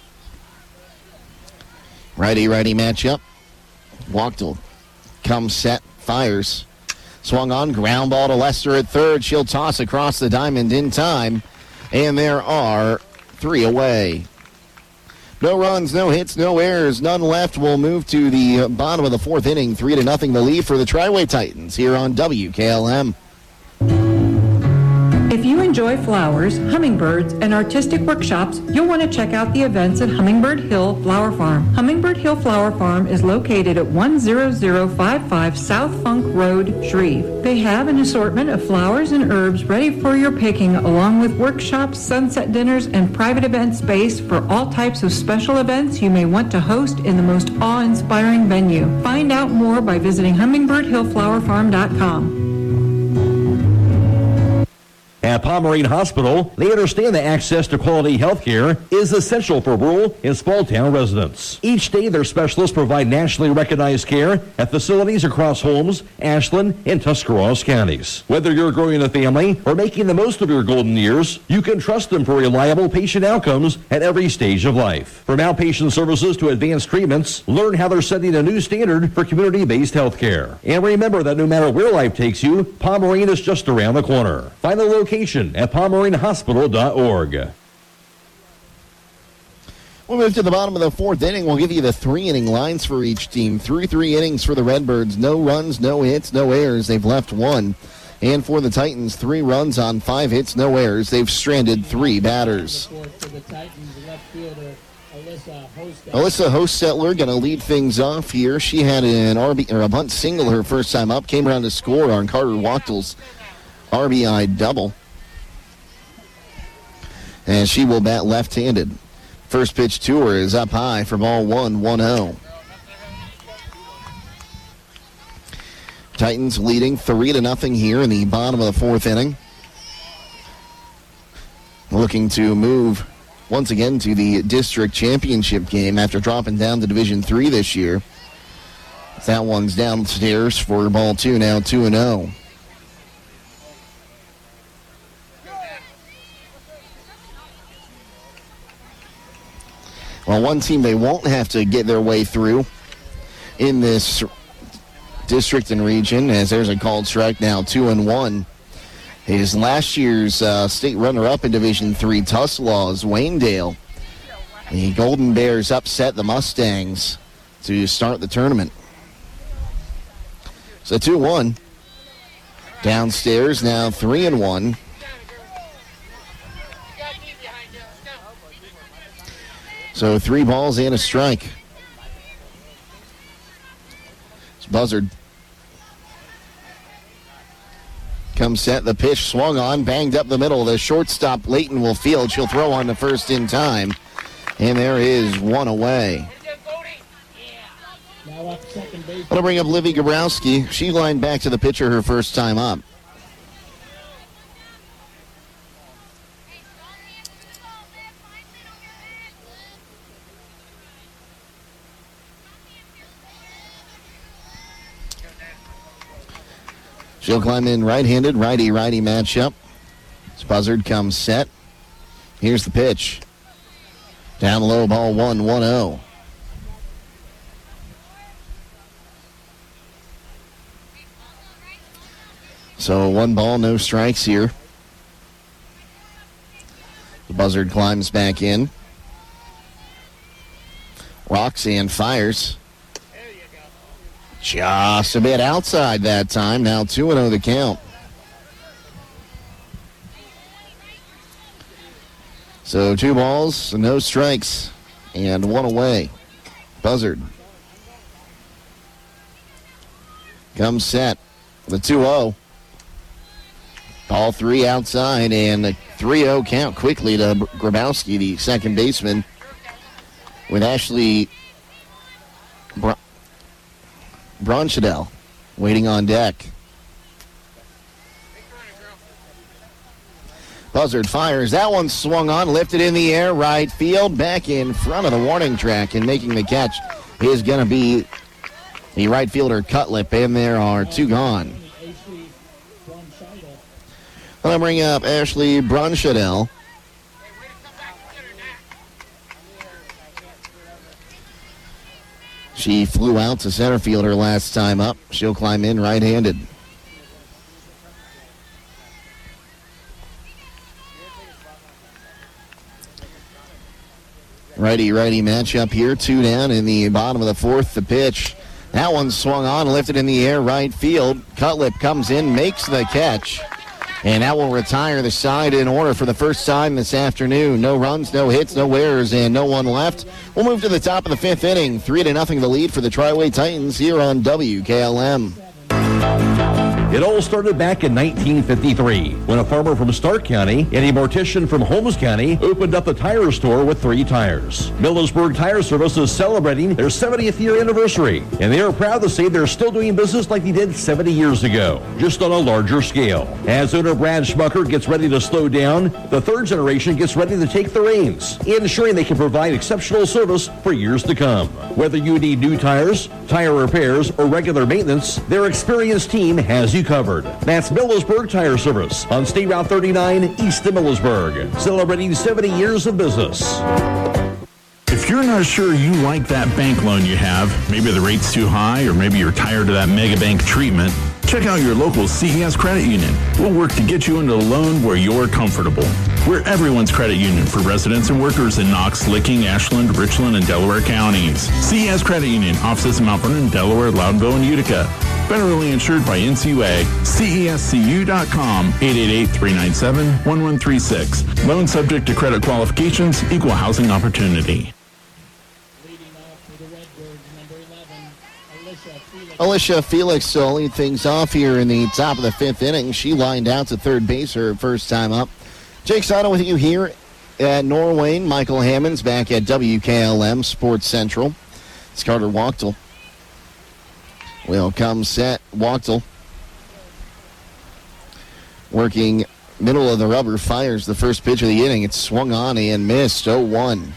Righty-righty matchup. Wachtel comes set, fires. Swung on, ground ball to Lester at third. She'll toss across the diamond in time. And there are 3 away. No runs, no hits, no errors, none left. We'll move to the bottom of the 4th inning. 3-0 the lead for the Tri-Way Titans here on WKLM. If you enjoy flowers, hummingbirds, and artistic workshops, you'll want to check out the events at Hummingbird Hill Flower Farm. Hummingbird Hill Flower Farm is located at 10055 South Funk Road, Shreve. They have an assortment of flowers and herbs ready for your picking, along with workshops, sunset dinners, and private event space for all types of special events you may want to host in the most awe-inspiring venue. Find out more by visiting hummingbirdhillflowerfarm.com. At Pomerene Hospital, they understand that access to quality health care is essential for rural and small-town residents. Each day, their specialists provide nationally recognized care at facilities across Holmes, Ashland, and Tuscarawas counties. Whether you're growing a family or making the most of your golden years, you can trust them for reliable patient outcomes at every stage of life. From outpatient services to advanced treatments, learn how they're setting a new standard for community-based health care. And remember that no matter where life takes you, Pomerene is just around the corner. Find the location at PomereneHospital.org. We'll move to the bottom of the 4th inning. We'll give you the 3-inning lines for each team. Through 3 innings for the Redbirds. No runs, no hits, no errors. They've left 1. And for the Titans, 3 runs on 5 hits, no errors. They've stranded 3 batters. Alyssa Hostetler going to lead things off here. She had an a bunt single her first time up. Came around to score on Carter Wachtel's RBI double. And she will bat left-handed. First pitch to her is up high for ball 1-0. Titans leading 3-0 here in the bottom of the 4th inning. Looking to move once again to the district championship game after dropping down to Division III this year. That one's downstairs for ball 2, now 2-0. Well, one team they won't have to get their way through in this district and region, as there's a called strike now, 2-1, is last year's state runner-up in Division III, Tuslaws, Waynedale. The Golden Bears upset the Mustangs to start the tournament. So 2-1. Downstairs now 3-1. So 3 balls and a strike. It's Buzzard. Comes set, the pitch swung on, banged up the middle. The shortstop, Leighton, will field. She'll throw on the first in time. And there is 1 away. That'll bring up Livy Gabrowski. She lined back to the pitcher her first time up. She'll climb in right-handed, righty-righty matchup. Buzzard comes set. Here's the pitch. Down low, ball 1-0. So 1 ball, no strikes here. The Buzzard climbs back in. Roxanne fires. Just a bit outside that time. Now 2-0 the count. So 2 balls, no strikes, and 1 away. Buzzard comes set. The 2-0. Ball 3 outside, and a 3-0 count quickly to Grabowski, the second baseman, with Ashley Bronchadell waiting on deck. Buzzard fires. That one swung on, lifted in the air, right field, back in front of the warning track, and making the catch is going to be the right fielder Cutlip, and there are 2 gone. I'll bring up Ashley Bronchadell. She flew out to center field her last time up. She'll climb in right-handed. Righty-righty matchup here. 2 down in the bottom of the fourth. The pitch. That one swung on, lifted in the air, right field. Cutlip comes in, makes the catch. And that will retire the side in order for the first time this afternoon. No runs, no hits, no errors, and no one left. We'll move to the top of the fifth inning. 3-0 the lead for the Tri-Way Titans here on WKLM. It all started back in 1953 when a farmer from Stark County and a mortician from Holmes County opened up a tire store with 3 tires. Millersburg Tire Service is celebrating their 70th year anniversary, and they are proud to say they're still doing business like they did 70 years ago, just on a larger scale. As owner Brad Schmucker gets ready to slow down, the third generation gets ready to take the reins, ensuring they can provide exceptional service for years to come. Whether you need new tires, tire repairs, or regular maintenance, their experienced team has you covered. That's Millersburg Tire Service on State Route 39 east of Millersburg, celebrating 70 years of business. If you're not sure you like that bank loan you have, maybe the rate's too high, or maybe you're tired of that mega bank treatment, check out your local CES Credit Union. We'll work to get you into a loan where you're comfortable. We're everyone's credit union for residents and workers in Knox, Licking, Ashland, Richland, and Delaware counties. CES Credit Union, offices in Mount Vernon, Delaware, Loudonville, and Utica. Federally insured by NCUA. CESCU.com, 888-397-1136. Loan subject to credit qualifications, equal housing opportunity. Alicia Felix will lead things off here in the top of the fifth inning. She lined out to third base her first time up. Jake Sato with you here at Norwayne. Michael Hammonds back at WKLM Sports Central. It's Carter Wachtel. Will come set. Wachtel working middle of the rubber, fires the first pitch of the inning. It's swung on and missed. 0-1.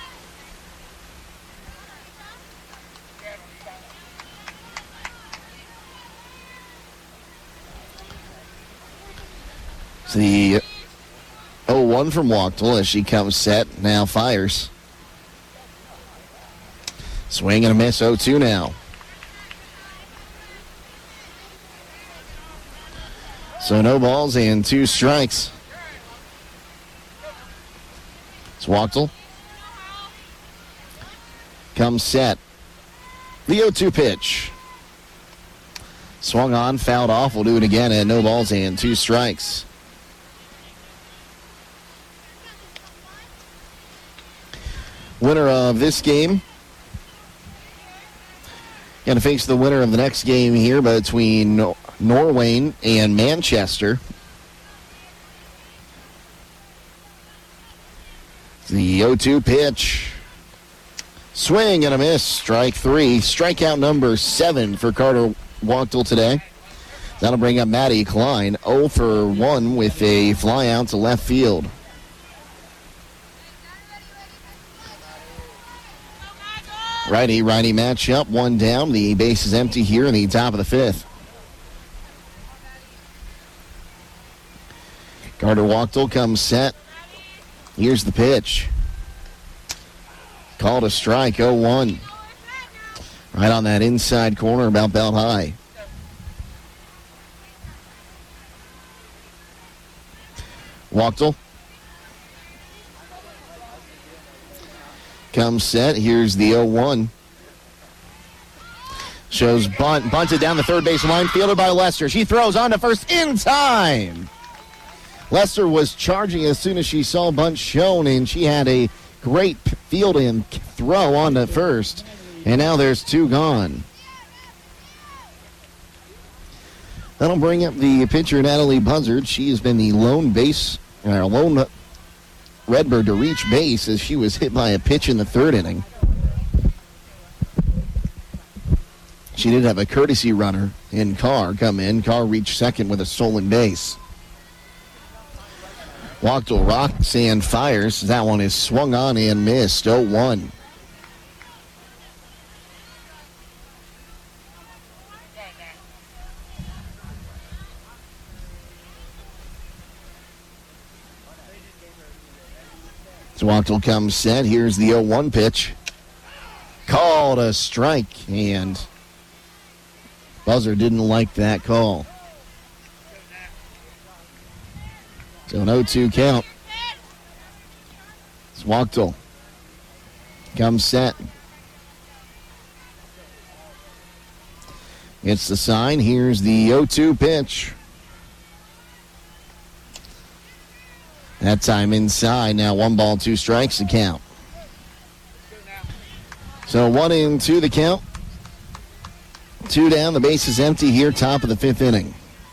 The 0-1 from Wachtel as she comes set, now fires. Swing and a miss, 0-2 now. So no balls and 2 strikes. It's Wachtel. Comes set. The 0-2 pitch. Swung on, fouled off. We'll do it again, and no balls and 2 strikes. Winner of this game going to face the winner of the next game here between Norwayne and Manchester. The 0-2 pitch. Swing and a miss. Strike 3. Strikeout number 7 for Carter Wachtel today. That'll bring up Maddie Klein. 0 for 1 with a fly out to left field. Righty-righty matchup, 1 down. The base is empty here in the top of the fifth. Carter Wachtel comes set. Here's the pitch. Called a strike, 0-1. Right on that inside corner, about belt high. Wachtel comes set. Here's the 0-1. Shows bunt. Bunted down the third base line. Fielded by Lester. She throws on to first in time. Lester was charging as soon as she saw bunt shown, and she had a great field and throw on to first. And now there's 2 gone. That'll bring up the pitcher, Natalie Buzzard. She has been the lone Redbird to reach base as she was hit by a pitch in the third inning. She did have a courtesy runner in Carr come in. Carr reached second with a stolen base. Wachtel rocks and fires. That one is swung on and missed. 0-1. Wachtel comes set. Here's the 0-1 pitch. Called called a strike, and buzzer didn't like that call. So an 0-2 count. It's Wachtel. Comes set. It's the sign. Here's the 0-2 pitch. That time inside. Now 1 ball, 2 strikes to count. So 1-2 the count. 2 down. The base is empty here. Top of the 5th inning.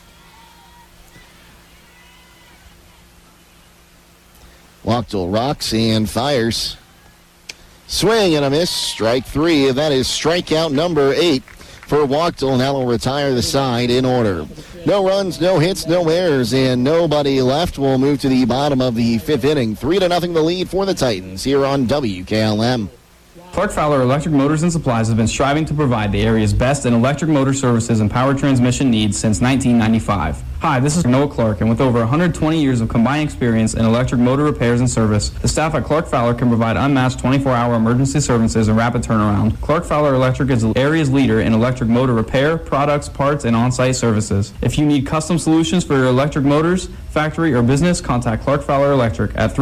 Wachtel rocks and fires. Swing and a miss. Strike 3. That is strikeout number 8 for Wachtel. Now will retire the side in order. No runs, no hits, no errors, and nobody left. We'll move to the bottom of the 5th inning. 3-0 the lead for the Titans here on WKLM. Clark Fowler Electric Motors and Supplies has been striving to provide the area's best in electric motor services and power transmission needs since 1995. Hi, this is Noah Clark, and with over 120 years of combined experience in electric motor repairs and service, the staff at Clark Fowler can provide unmatched 24-hour emergency services and rapid turnaround. Clark Fowler Electric is the area's leader in electric motor repair, products, parts, and on-site services. If you need custom solutions for your electric motors, factory, or business, contact Clark Fowler Electric at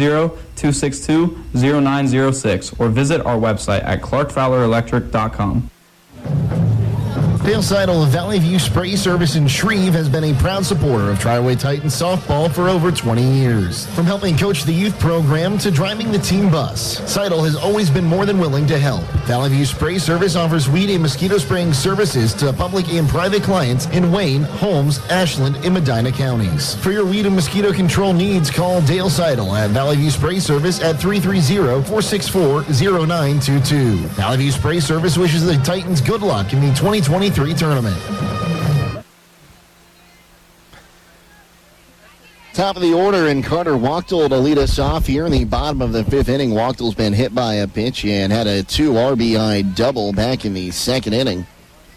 330-262-0906 or visit our website at clarkfowlerelectric.com. Dale Seidel of Valley View Spray Service in Shreve has been a proud supporter of Tri-Way Titans softball for over 20 years. From helping coach the youth program to driving the team bus, Seidel has always been more than willing to help. Valley View Spray Service offers weed and mosquito spraying services to public and private clients in Wayne, Holmes, Ashland, and Medina counties. For your weed and mosquito control needs, call Dale Seidel at Valley View Spray Service at 330-464-0922. Valley View Spray Service wishes the Titans good luck in the 2023 tournament. Top of the order, and Carter Wachtel to lead us off here in the bottom of the 5th inning. Wachtel's been hit by a pitch and had a 2 RBI double back in the 2nd inning.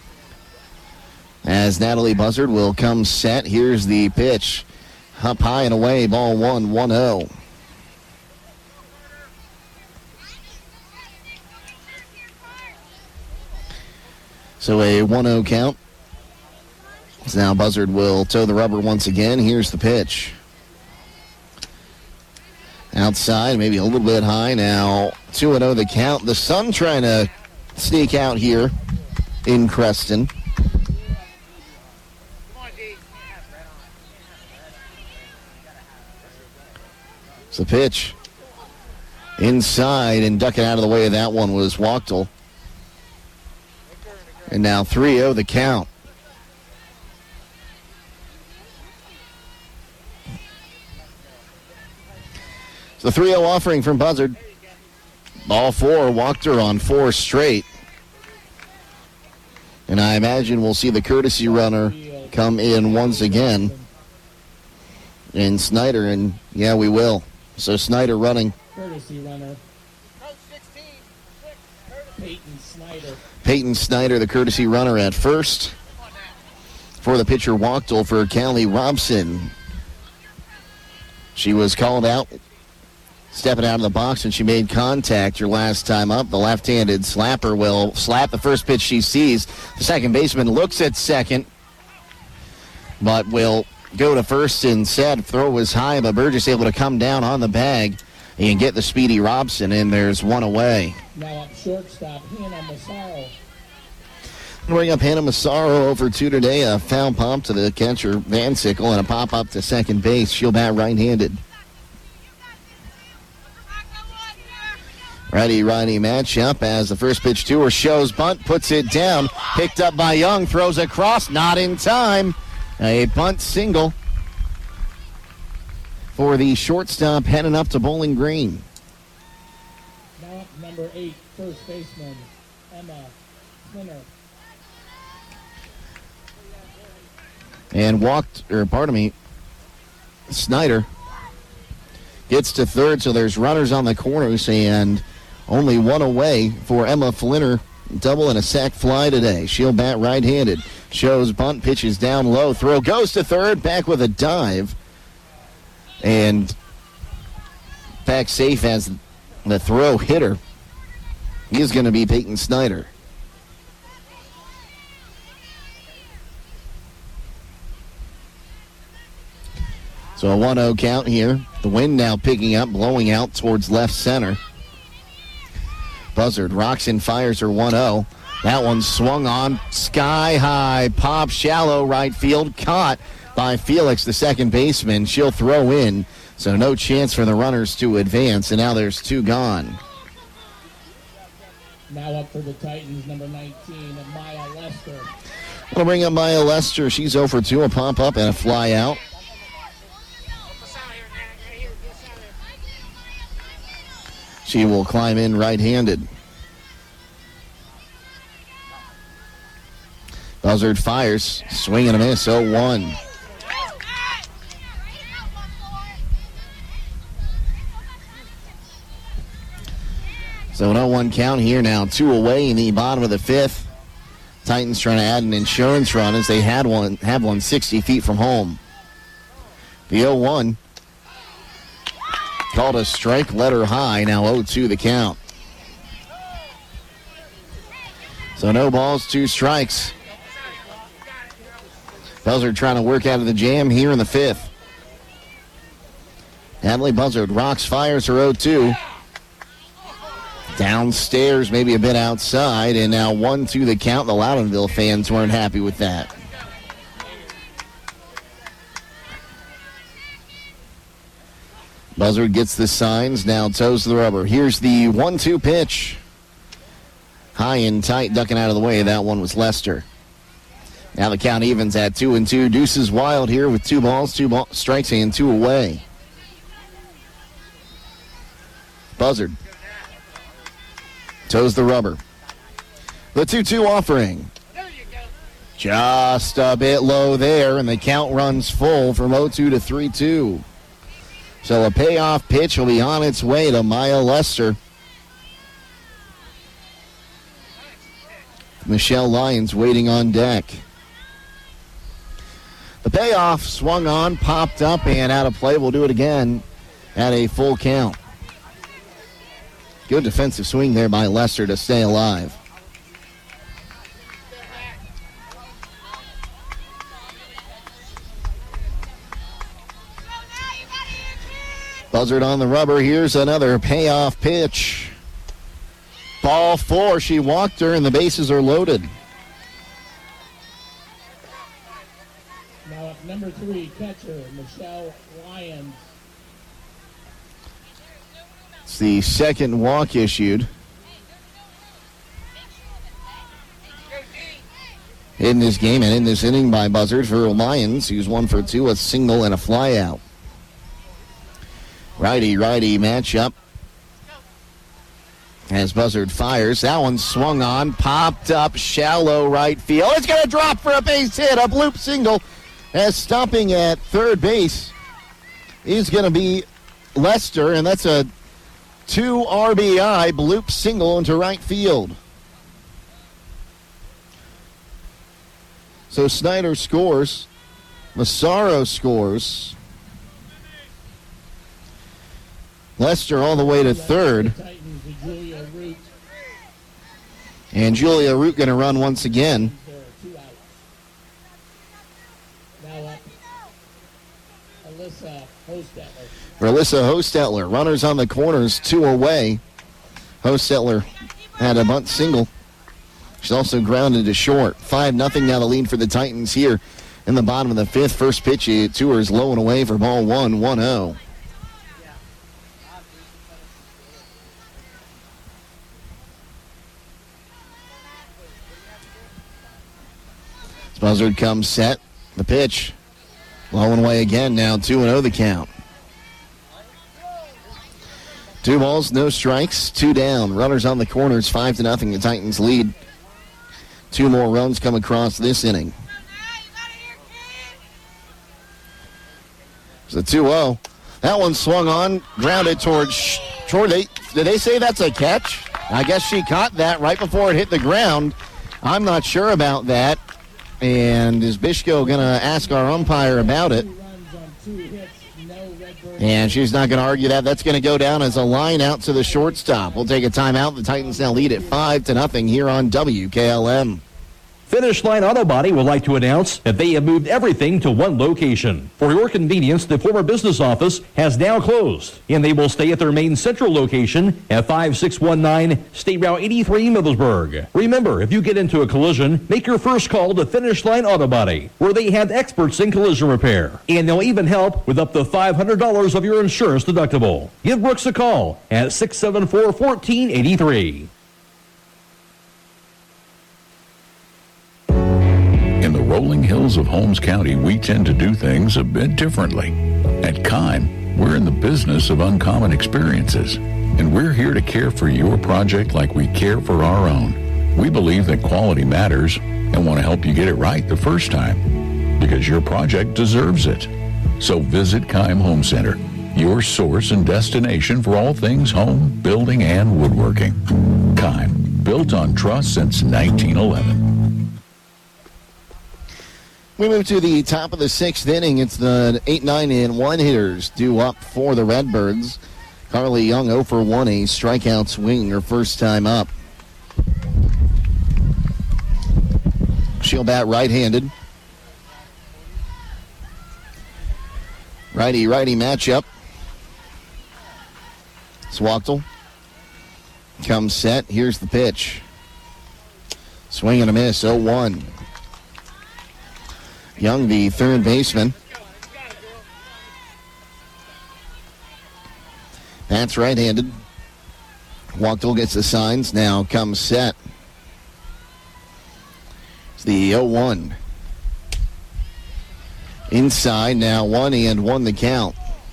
As Natalie Buzzard will come set, here's the pitch. Up high and away, ball 1-0. So a 1-0 count. So now Buzzard will toe the rubber once again. Here's the pitch. Outside, maybe a little bit high. Now 2-0 the count. The sun trying to sneak out here in Creston. It's the pitch. Inside, and ducking out of the way of that one was Wachtel. And now 3-0 the count. So 3-0 offering from Buzzard. Ball 4, Wachter on 4 straight. And I imagine we'll see the courtesy runner come in once again. And Snyder, and yeah, we will. So Snyder running. Courtesy runner. Peyton Snyder. Peyton Snyder, the courtesy runner at first. For the pitcher, Wachtel for Callie Robson. She was called out, stepping out of the box, and she made contact her last time up. The left-handed slapper will slap the first pitch she sees. The second baseman looks at second, but will go to first instead. Throw was high, but Burgess able to come down on the bag and get the speedy Robson, and there's one away. Now up shortstop, Hannah Massaro. Bring up Hannah Massaro over 2 today. A foul pop to the catcher, Van Sickle, and a pop-up to second base. She'll bat right-handed. Righty-righty matchup as the first pitch to her shows bunt, puts it down. Picked up by Young, throws across, not in time. A bunt single for the shortstop heading up to Bowling Green. Now number 8, first baseman, Emma Flinner. And Snyder gets to third, so there's runners on the corners and only one away for Emma Flinner. Double and a sac fly today. She'll bat right-handed. Shows bunt, pitches down low. Throw goes to third, back with a dive. And back safe as the throw hitter. He is going to be Peyton Snyder. So a 1-0 count here. The wind now picking up, blowing out towards left center. Buzzard rocks and fires her 1-0. That one swung on, sky high, pop shallow right field, caught by Felix, the second baseman. She'll throw in, so no chance for the runners to advance, and now there's 2 gone. Now up for the Titans, number 19, Maya Lester. We'll bring up Maya Lester. She's 0 for 2, a pop up and a fly out. She will climb in right-handed. Buzzard fires, swing and a miss, 0-1. So an 0-1 count here now, 2 away in the bottom of the 5th. Titans trying to add an insurance run as they have one 60 feet from home. The 0-1 called a strike, letter high, now 0-2 the count. So no balls, 2 strikes. Buzzard trying to work out of the jam here in the 5th. Natalie Buzzard rocks, fires her 0-2. Downstairs, maybe a bit outside, and now 1-2 the count. The Loudonville fans weren't happy with that. Buzzard gets the signs, now toes the rubber. Here's the 1-2 pitch. High and tight, ducking out of the way. That one was Lester. Now the count evens at 2-2. Deuces wild here with 2 balls, 2 strikes, and 2 away. Buzzard toes the rubber. The 2-2 offering. Just a bit low there, and the count runs full from 0-2 to 3-2. So a payoff pitch will be on its way to Maya Lester. Michelle Lyons waiting on deck. The payoff swung on, popped up, and out of play. We'll do it again at a full count. Good defensive swing there by Lester to stay alive. Buzzard on the rubber. Here's another payoff pitch. Ball 4. She walked her, and the bases are loaded. Now up number 3, catcher, Michelle Lyons. It's the second walk issued. In this game and in this inning by Buzzard for Lyons, who's 1 for 2, a single and a fly out. Righty-righty matchup as Buzzard fires. That one swung on, popped up, shallow right field. It's going to drop for a base hit, a bloop single. As stopping at third base is going to be Lester, and that's a 2 RBI bloop single into right field. So Snyder scores. Massaro scores. Lester all the way to third. And Julia Root going to run once again. For Alyssa Hostetler. Runners on the corners, 2 away. Hostetler had a bunt single. She's also grounded to short. 5-0 now the lead for the Titans here in the bottom of the 5th. First pitch to her is low and away for ball 1, 1-0. Buzzard comes set. The pitch. Low and away again now. 2-0 the count. 2 balls, no strikes, 2 down. Runners on the corners, 5-0. The Titans lead. 2 more runs come across this inning. It's a 2-0. That one swung on, grounded towards did they say that's a catch? I guess she caught that right before it hit the ground. I'm not sure about that. And is Bishko going to ask our umpire about it? 2 runs on 2 hits, no Redbird And she's not going to argue that. That's going to go down as a line out to the shortstop. We'll take a timeout. The Titans now lead at 5-0 here on WKLM. Finish Line Auto Body would like to announce that they have moved everything to one location. For your convenience, the former business office has now closed, and they will stay at their main central location at 5619 State Route 83, Middlesburg. Remember, if you get into a collision, make your first call to Finish Line Auto Body, where they have experts in collision repair, and they'll even help with up to $500 of your insurance deductible. Give Brooks a call at 674-1483. In the rolling hills of Holmes County, we tend to do things a bit differently. At Kime, we're in the business of uncommon experiences, and we're here to care for your project like we care for our own. We believe that quality matters and want to help you get it right the first time, because your project deserves it. So visit Kime Home Center, your source and destination for all things home, building, and woodworking. Kime, built on trust since 1911. We move to the top of the sixth inning. It's the 8, 9, and 1 hitters due up for the Redbirds. Carly Young 0 for 1, a strikeout swing, her first time up. She'll bat right-handed. Righty-righty matchup. Swachtel comes set. Here's the pitch. Swing and a miss, 0-1. Young, the third baseman. That's right-handed. Wachtel gets the signs. Now comes set. It's the 0-1. Inside, now 1-1 the count.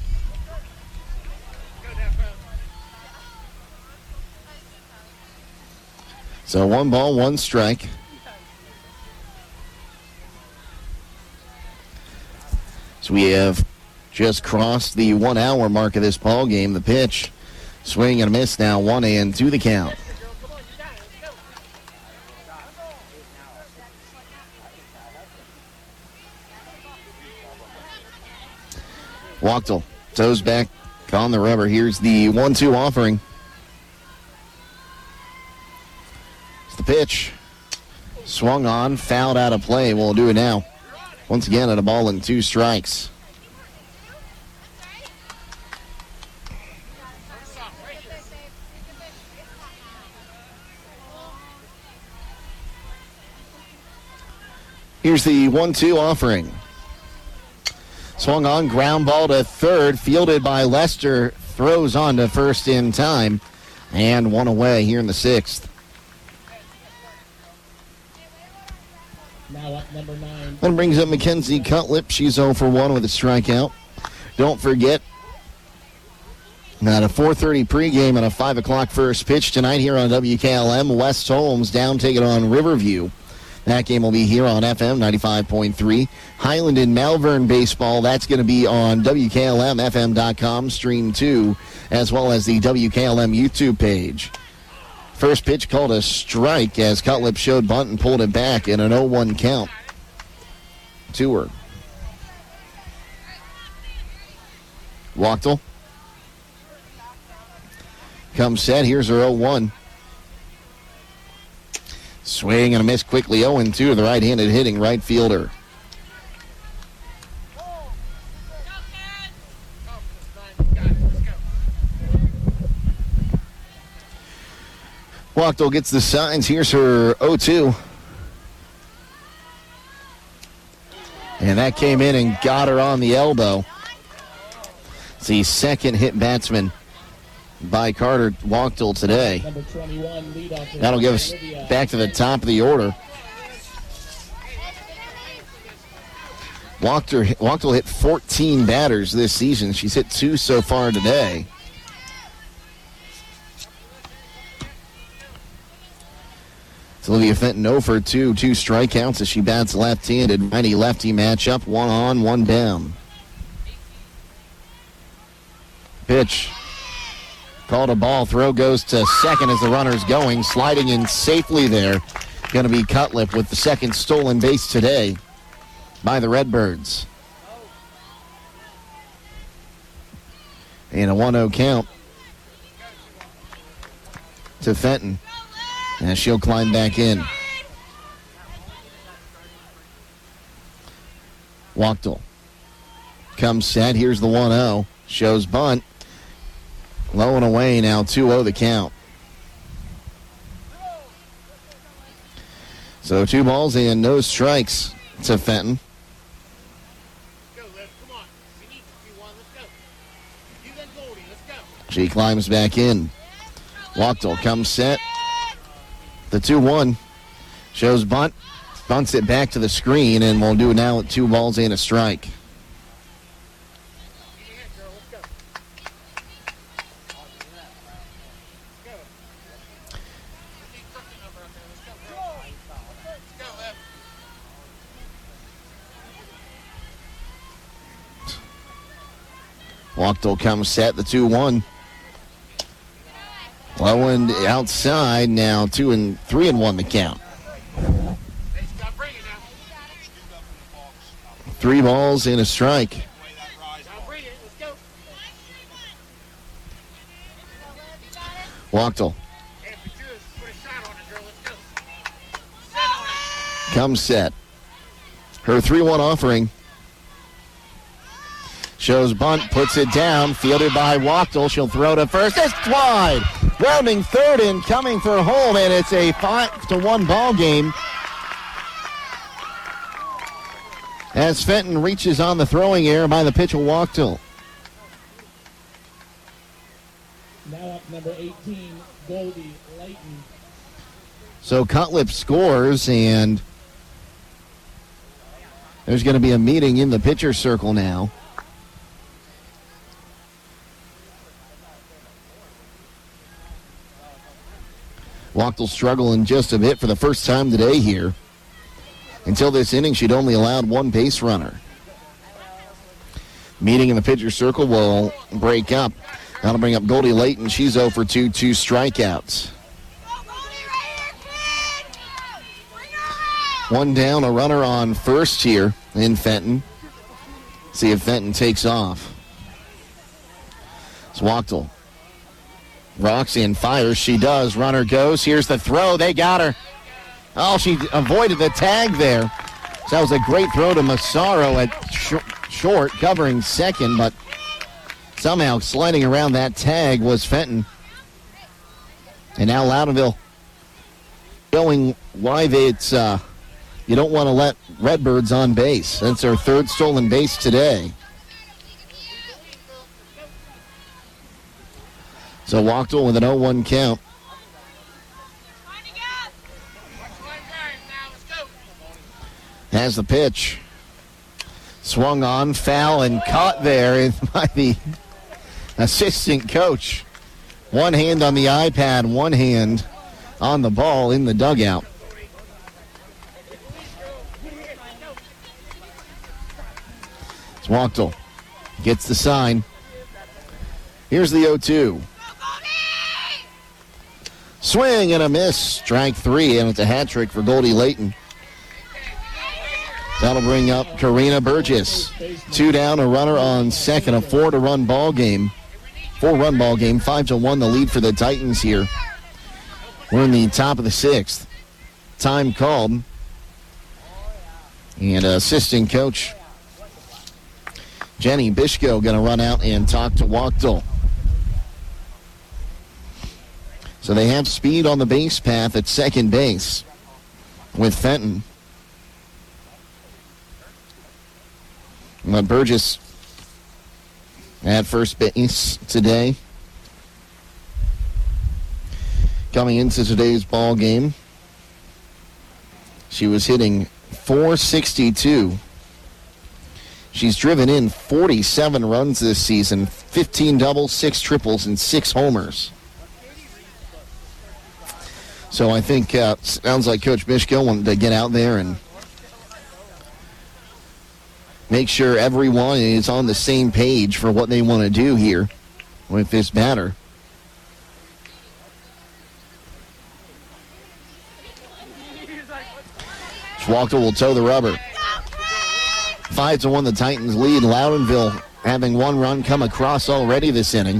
So 1 ball, 1 strike. So we have just crossed the 1 hour mark of this ball game. The pitch, swing and a miss now, 1-2 the count. Wachtel toes back on the rubber. Here's the 1-2 offering. It's the pitch. Swung on, fouled out of play. We'll do it now. Once again at a ball and 2 strikes. Here's the 1-2 offering. Swung on, ground ball to third, fielded by Lester, throws on to first in time, and 1 away here in the 6th. Now up number 9. That brings up Mackenzie Cutlip. She's 0 for 1 with a strikeout. Don't forget, at a 4:30 pregame and a 5 o'clock first pitch tonight here on WKLM. West Holmes down taking on Riverview. That game will be here on FM 95.3. Highland and Malvern baseball, that's going to be on WKLMFM.com, stream 2, as well as the WKLM YouTube page. First pitch called a strike as Cutlip showed bunt and pulled it back in an 0-1 count to her. Wachtel comes set. Here's her 0-1. Swing and a miss quickly. 0-2. The right-handed hitting right fielder. Wachtel gets the signs. Here's her 0-2. And that came in and got her on the elbow. It's the second hit batsman by Carter Wachtel today. That'll give us back to the top of the order. Wachtel hit 14 batters this season. She's hit 2 so far today. Olivia Fenton 0 for 2 strikeouts as she bats left-handed. Righty-lefty matchup, 1 on, 1 down. Pitch. Called a ball. Throw goes to second as the runner's going. Sliding in safely there. Going to be Cutlip with the second stolen base today by the Redbirds. And a 1-0 count to Fenton. And she'll climb back in. Wachtel comes set. Here's the 1-0. Shows bunt. Low and away now. 2-0 the count. So 2 balls and no strikes to Fenton. She climbs back in. Wachtel comes set. The 2-1 shows bunt. Bunts it back to the screen, and we'll do it now with 2 balls and a strike. Wachtel comes set, the 2-1. Low and outside now, 3-1 the count. 3 balls and a strike. Wachtel comes set. Her 3-1 offering. Shows bunt, puts it down, fielded by Wachtel. She'll throw to first. It's wide. Rounding third and coming for home, and it's a 5-1 ball game. As Fenton reaches on the throwing error by the pitch of Wachtel. Now up number 18, Goldie Layton. So Cutlip scores, and there's going to be a meeting in the pitcher circle now. Wachtel struggling just a bit for the first time today here. Until this inning, she'd only allowed 1 base runner. Meeting in the pitcher circle will break up. That'll bring up Goldie Layton. She's 0 for 2 strikeouts. 1 down, a runner on first here in Fenton. See if Fenton takes off. It's Wachtel. Rocks and fires. She does. Runner goes. Here's the throw. They got her. Oh, she avoided the tag there. So that was a great throw to Massaro at short, covering second, but somehow sliding around that tag was Fenton. And now Loudonville showing why it's you don't want to let Redbirds on base. That's their 3rd stolen base today. So Wachtel with an 0-1 count. Has the pitch. Swung on, foul, and caught there by the assistant coach. 1 hand on the iPad, 1 hand on the ball in the dugout. It's Wachtel. Gets the sign. Here's the 0-2. Swing and a miss. Strike 3, and it's a hat trick for Goldie Layton. That'll bring up Karina Burgess. 2 down, a runner on second, a 4-run ball game. 4-run ball game, 5-1 the lead for the Titans here. We're in the top of the 6th. Time called. And assistant coach Jenny Bishko going to run out and talk to Wachtel. So they have speed on the base path at second base with Fenton. Burgess at first base today. Coming into today's ball game, she was hitting .462. She's driven in 47 runs this season, 15 doubles, 6 triples, and 6 homers. So I think sounds like Coach Bishko wanted to get out there and make sure everyone is on the same page for what they want to do here with this batter. Wachtel will toe the rubber. 5-1 the Titans lead. Loudonville having one run come across already this inning.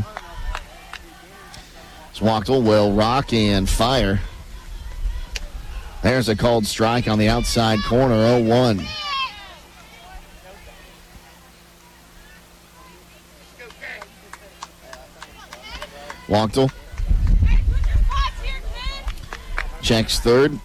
Wachtel will rock and fire. There's a called strike on the outside corner, 0-1. Wachtel checks third.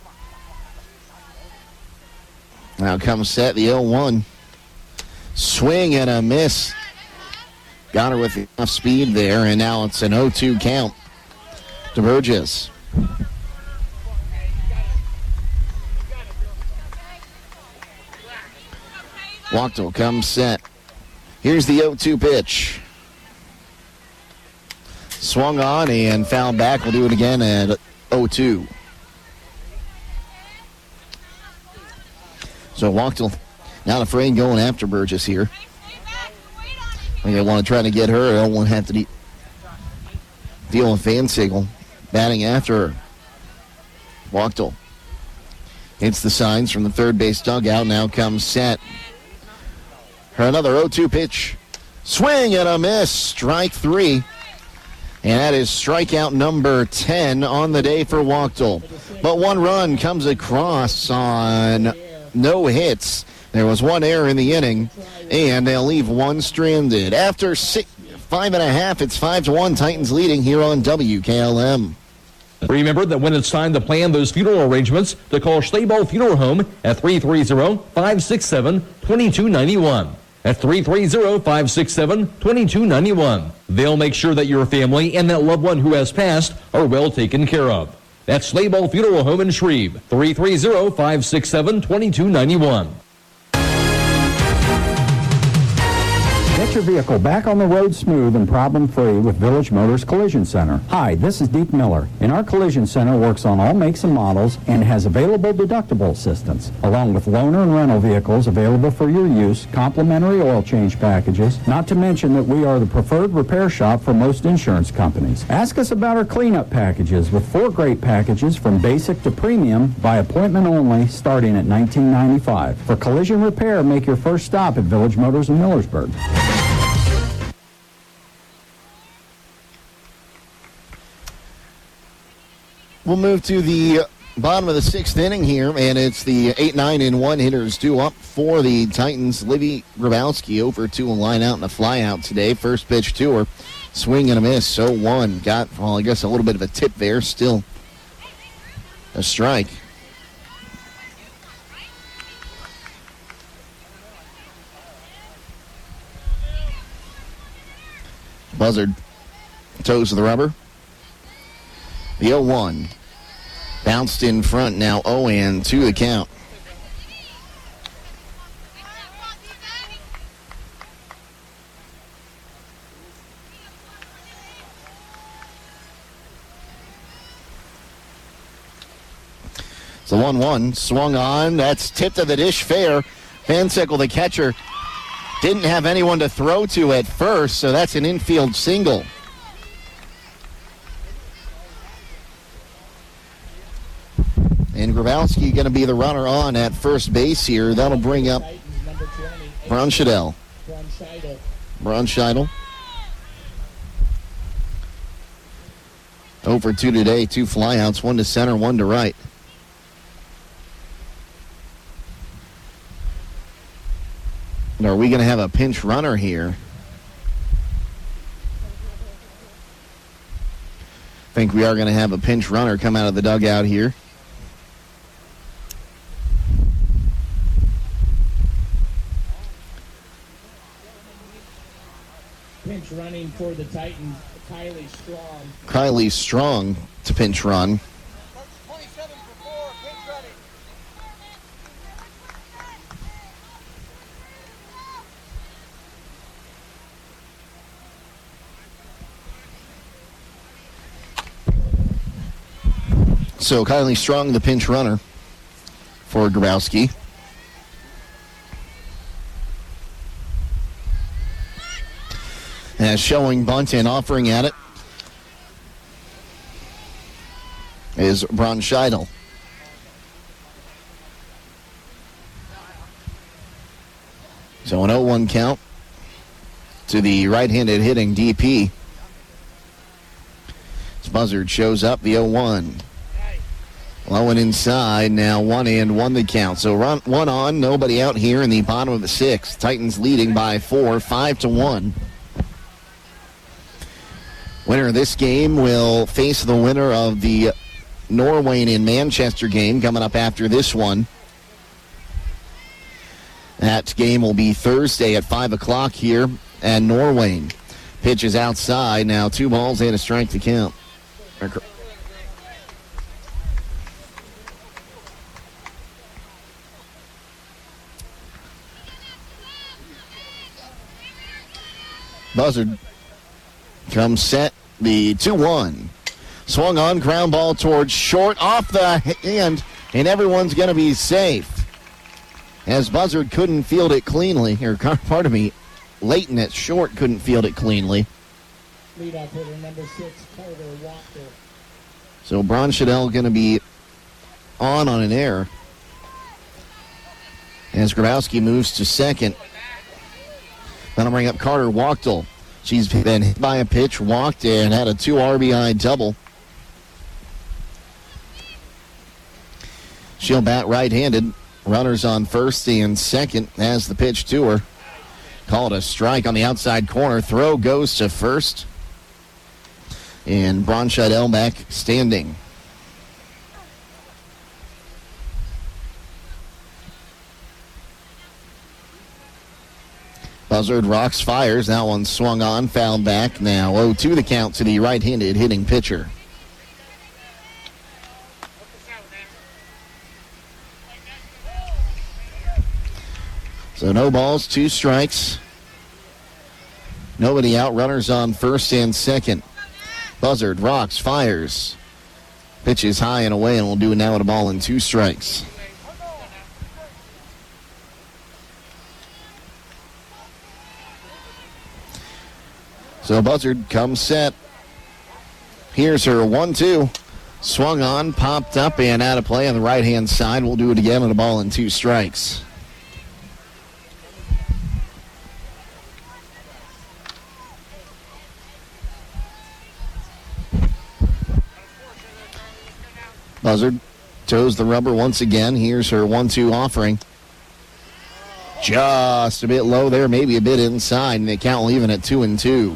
Now comes set, the 0-1. Swing and a miss. Got her with enough speed there, and now it's an 0-2 count to Burgess. Wachtel comes set. Here's the 0-2 pitch. Swung on and fouled back. We'll do it again at 0-2. So Wachtel not afraid going after Burgess here. They want to try to get her. They don't want to have to deal with Van Siegel batting after her. Wachtel hits the signs from the third base dugout. Now comes set. Her another 0-2 pitch. Swing and a miss. Strike three. And that is strikeout number 10 on the day for Wachtel. But one run comes across on no hits. There was one error in the inning, and they'll leave one stranded. After 5.5, it's 5-1. Titans leading here on WKLM. Remember that when it's time to plan those funeral arrangements, to call Schlabel Funeral Home at 330-567-2291. At 330-567-2291. They'll make sure that your family and that loved one who has passed are well taken care of. That's Schlabel Funeral Home in Shreve. 330-567-2291. Get your vehicle back on the road smooth and problem-free with Village Motors Collision Center. Hi, this is Deke Miller, and our Collision Center works on all makes and models and has available deductible assistance, along with loaner and rental vehicles available for your use, complimentary oil change packages, not to mention that we are the preferred repair shop for most insurance companies. Ask us about our cleanup packages with 4 great packages from basic to premium by appointment only starting at $19.95. For collision repair, make your first stop at Village Motors in Millersburg. We'll move to the bottom of the 6th inning here, and it's the 8-9-1 hitters due up for the Titans. Livy Grabowski over 2 and line out and a fly out today. First pitch to her, swing and a miss. 0-1. Got, well, I guess a little bit of a tip there. Still a strike. Buzzard toes the rubber. The 0-1. Bounced in front, now 0-2 the count. It's a 1-1. Swung on. That's tipped to the dish fair. Van Sickle, the catcher, didn't have anyone to throw to at first, so that's an infield single. And Grabowski going to be the runner on at first base here. That'll bring up Bronscheidel. Bronscheidel. Over 2 today, 2 flyouts, 1 to center, 1 to right. And are we going to have a pinch runner here? I think we are going to have a pinch runner come out of the dugout here. Pinch running for the Titans, Kylie Strong. Kylie Strong to pinch run. So Kylie Strong, the pinch runner for Grabowski. As showing bunt and offering at it is Bronscheidel. So an 0-1 count to the right-handed hitting DP. Buzzard shows up the 0-1. Low and inside, now 1-1 the count. So one on, nobody out here in the bottom of the sixth. Titans leading by 4, 5-1. Winner of this game will face the winner of the Norwayne and Manchester game coming up after this one. That game will be Thursday at 5 o'clock here at Norwayne. Pitch is outside. Now 2 balls and a strike to count. Buzzard comes set, the 2-1. Swung on, ground ball towards short, off the hand, and everyone's going to be safe. As Buzzard couldn't field it cleanly, Leighton at short couldn't field it cleanly. Leadoff hitter number 6, Carter Walker. So Bronchadell going to be on an error. As Grabowski moves to second. That'll bring up Carter Wachtel. She's been hit by a pitch, walked, and had a 2 RBI double. She'll bat right-handed. Runners on first and second as the pitch to her. Called a strike on the outside corner. Throw goes to first. And Bronchadell back standing. Buzzard rocks, fires. That one swung on, fouled back. Now 0-2 the count to the right-handed hitting pitcher. So no balls, 2 strikes. Nobody out. Runners on first and second. Buzzard rocks, fires. Pitches high and away, and we'll do it now with a ball and 2 strikes. So Buzzard comes set. Here's her 1-2. Swung on, popped up, and out of play on the right-hand side. We'll do it again with a ball and 2 strikes. Buzzard toes the rubber once again. Here's her 1-2 offering. Just a bit low there, maybe a bit inside, and the count will even at 2-2.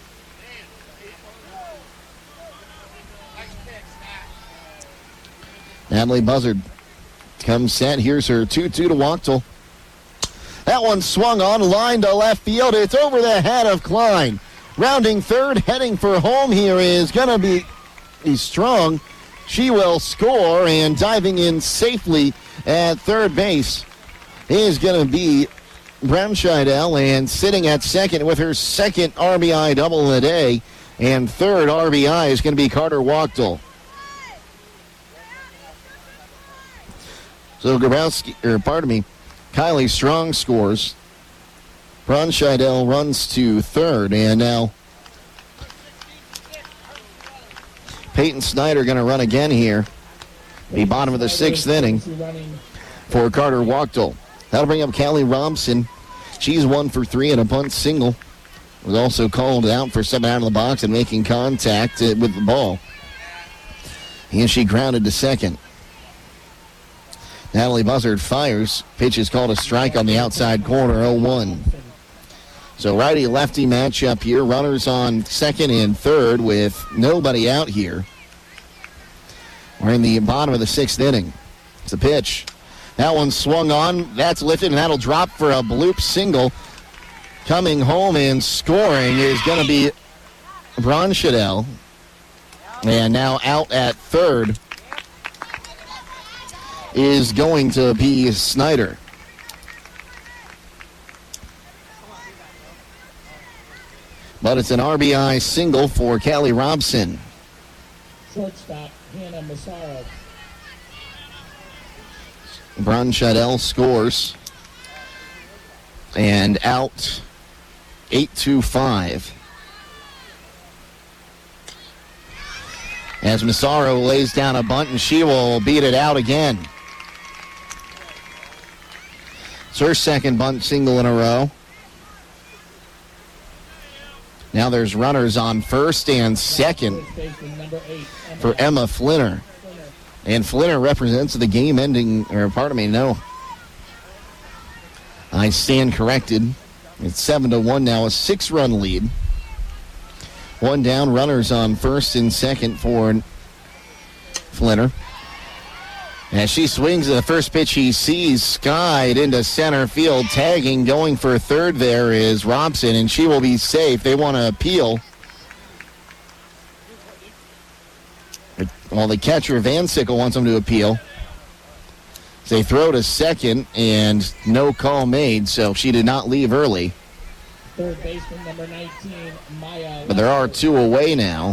Natalie Buzzard comes set. Here's her 2-2 to Wachtel. That one swung on, line to left field. It's over the head of Klein. Rounding third, heading for home here is going to be strong. She will score, and diving in safely at third base is going to be Bronchadell, and sitting at second with her second RBI double of the day, and third RBI is going to be Carter Wachtel. So Kylie Strong scores. Bronchadell runs to third, and now Peyton Snyder going to run again here. The bottom of the 6th inning for Carter Wachtel. That'll bring up Callie Robson. She's 1 for 3 and a bunt single. Was also called out for stepping out of the box and making contact with the ball. And she grounded to second. Natalie Buzzard fires. Pitch is called a strike on the outside corner, 0-1. So righty-lefty matchup here. Runners on second and third with nobody out here. We're in the bottom of the 6th inning. It's a pitch. That one swung on. That's lifted, and that'll drop for a bloop single. Coming home and scoring is going to be Bronchadell. And now out at third is going to be Snyder. But it's an RBI single for Callie Robson. Shortstop, Hannah Massaro. Bronchadell scores. And out 8-5. As Massaro lays down a bunt, and she will beat it out again. It's her second bunt single in a row. Now there's runners on first and second for Emma Flinner. And Flinner represents the game-ending, I stand corrected. It's 7-1 now, a 6-run lead. One down, runners on first and second for Flinner. As she swings at the first pitch he sees, skied into center field. Tagging, going for third there is Robson, and she will be safe. They want to appeal. Well, the catcher, Van Sickle, wants them to appeal. They throw to second, and no call made, so she did not leave early. Third baseman, number 19, Maya. But there are two away now.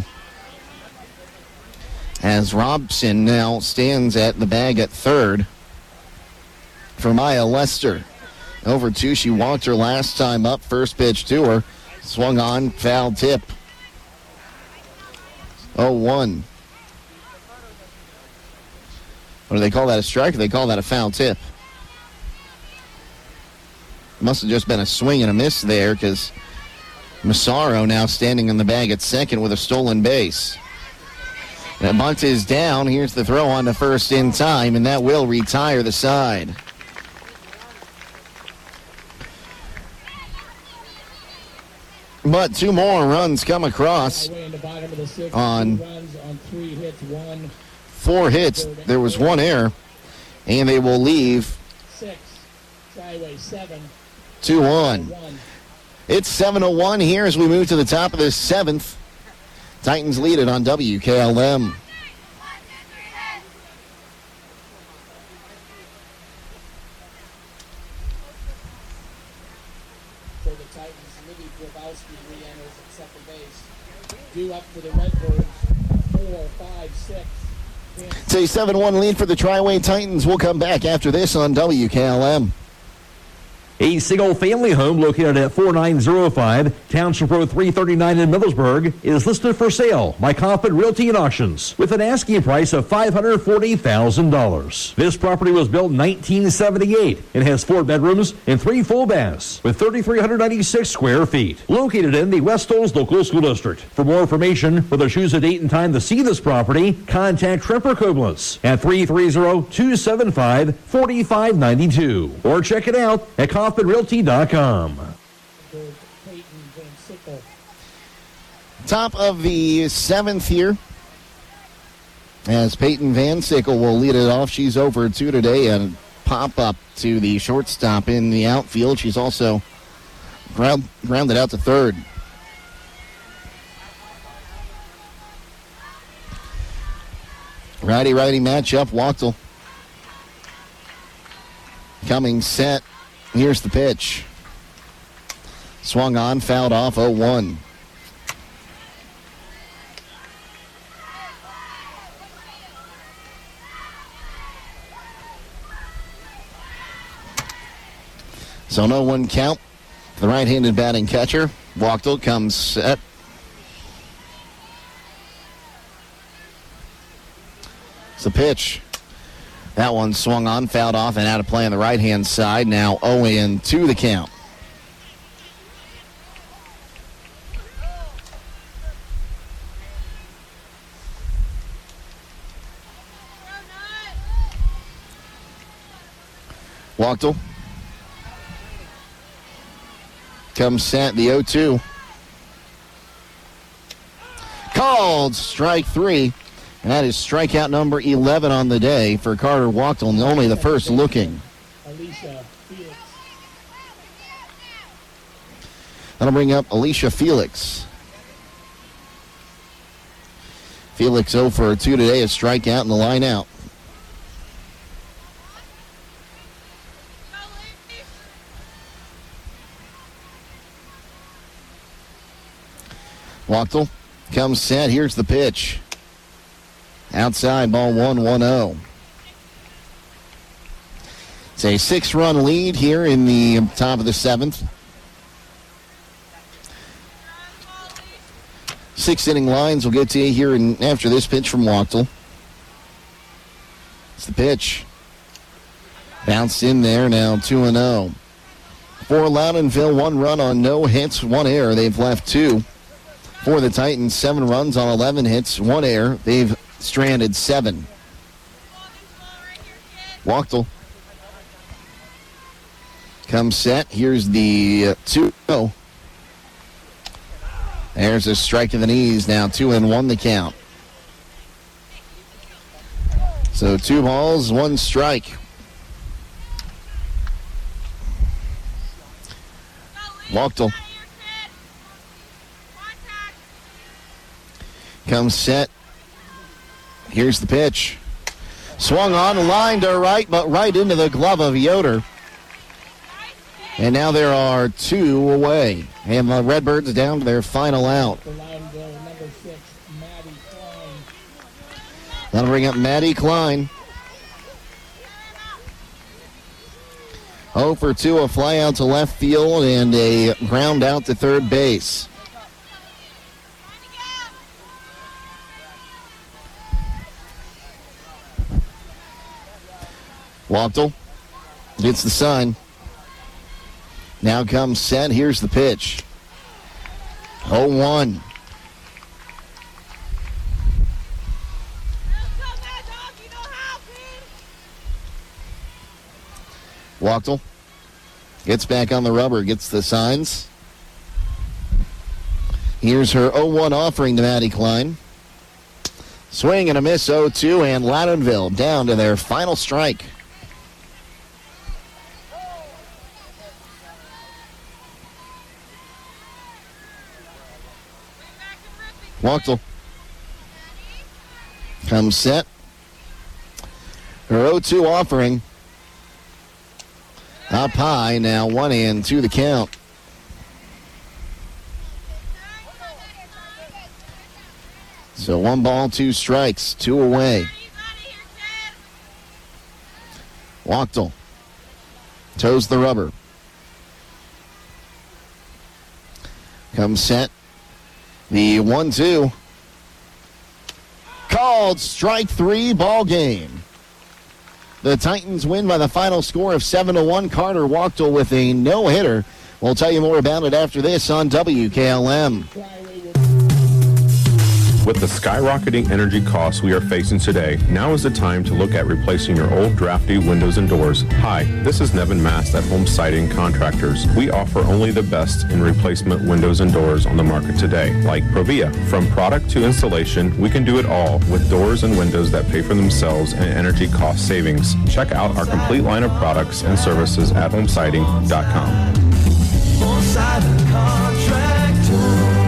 As Robson now stands at the bag at third for Maya Lester. Over two, she walked her last time up. First pitch to her. Swung on, foul tip. 0-1. What do they call that, a strike, or they call that a foul tip? Must have just been a swing and a miss there, because Massaro now standing in the bag at second with a stolen base. That bunt is down. Here's the throw on to first in time, and that will retire the side. But two more runs come across on 4 hits. There was one error, and they will leave 2-1. It's 7-1 here as we move to the top of the seventh. Titans lead it on WKLM. For the Titans, Libby Grabowski re-enters at second base. Due up for the Redbirds, 4, 5, 6. It's a 7-1 lead for the Tri-Way Titans. We'll come back after this on WKLM. A single-family home located at 4905 Township Road 339 in Middlesburg is listed for sale by Confident Realty and Auctions with an asking price of $540,000. This property was built in 1978 and has 4 bedrooms and 3 full baths with 3,396 square feet. Located in the West Olds Local School District. For more information or to choose a date and time to see this property, contact Tremper Koblenz at 330-275-4592 or check it out at ConfidentRealty.com. Top of the seventh here, as Peyton Van Sickle will lead it off. She's over 2 today and pop up to the shortstop in the outfield. She's also grounded out to third. Righty-righty matchup. Wachtel coming set. Here's the pitch. Swung on, fouled off, 0-1. So no 1 count. The right-handed batting catcher. Wachtel comes set. It's the pitch. That one swung on, fouled off, and out of play on the right-hand side. Now 0-2 the count. Wachtel comes set, the 0-2. Called strike 3. And that is strikeout number 11 on the day for Carter Wachtel, and only the first looking. That'll bring up Alicia Felix. Felix 0 for 2 today, a strikeout and the line out. Wachtel comes set. Here's the pitch. Outside, ball 1-1-0. It's a 6-run lead here in the top of the seventh. 6-inning lines we'll get to you here after this pitch from Wachtel. It's the pitch. Bounced in there, now 2-0. For Loudonville, 1 run on no hits, 1 error. They've left 2. for the Titans. 7 runs on 11 hits, 1 error. They've stranded 7. Wachtel comes set. Here's the 2-0. There's a strike to the knees. Now 2-1 the count. So 2 balls, 1 strike. Wachtel comes set. Here's the pitch. Swung on, line to right, but right into the glove of Yoder. And now there are 2 away. And the Redbirds down to their final out. That'll bring up Maddie Klein. 0 for 2, a fly out to left field and a ground out to third base. Wachtel gets the sign. Now comes set. Here's the pitch. 0-1. Wachtel gets back on the rubber, gets the signs. Here's her 0-1 offering to Maddie Klein. Swing and a miss, 0-2, and Loudonville down to their final strike. Wachtel comes set. Her 0-2 offering up high, now 1-2 the count. So 1 ball, 2 strikes, 2 away. Wachtel toes the rubber. Comes set. The 1-2. Called strike 3, ball game. The Titans win by the final score of 7-1. Carter Wachtel with a no-hitter. We'll tell you more about it after this on WKLM. With the skyrocketing energy costs we are facing today, now is the time to look at replacing your old drafty windows and doors. Hi, this is Nevin Mast at Home Siding Contractors. We offer only the best in replacement windows and doors on the market today, like Provia. From product to installation, we can do it all with doors and windows that pay for themselves and energy cost savings. Check out our complete line of products and services at homesiding.com. Home Siding Contractors.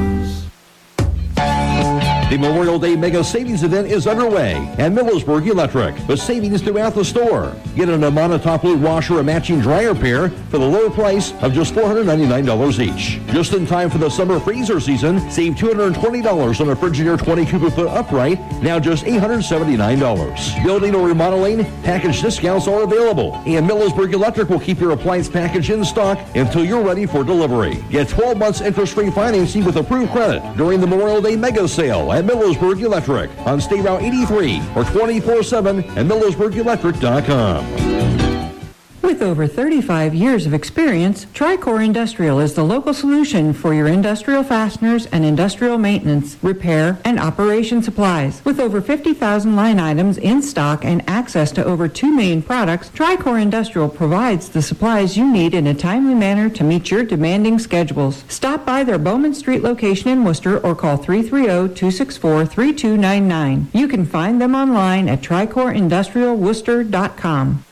The Memorial Day Mega Savings Event is underway at Millersburg Electric, with savings throughout the store. Get an Amana Top Load washer or matching dryer pair for the low price of just $499 each. Just in time for the summer freezer season, save $220 on a Frigidaire 20 cubic foot upright, now just $879. Building or remodeling, package discounts are available, and Millersburg Electric will keep your appliance package in stock until you're ready for delivery. Get 12 months interest-free financing with approved credit during the Memorial Day Mega Sale at Millersburg Electric on State Route 83 or 24/7 at MillersburgElectric.com. With over 35 years of experience, Tricor Industrial is the local solution for your industrial fasteners and industrial maintenance, repair, and operation supplies. With over 50,000 line items in stock and access to over 2 million products, Tricor Industrial provides the supplies you need in a timely manner to meet your demanding schedules. Stop by their Bowman Street location in Worcester or call 330-264-3299. You can find them online at TricorIndustrialWorcester.com.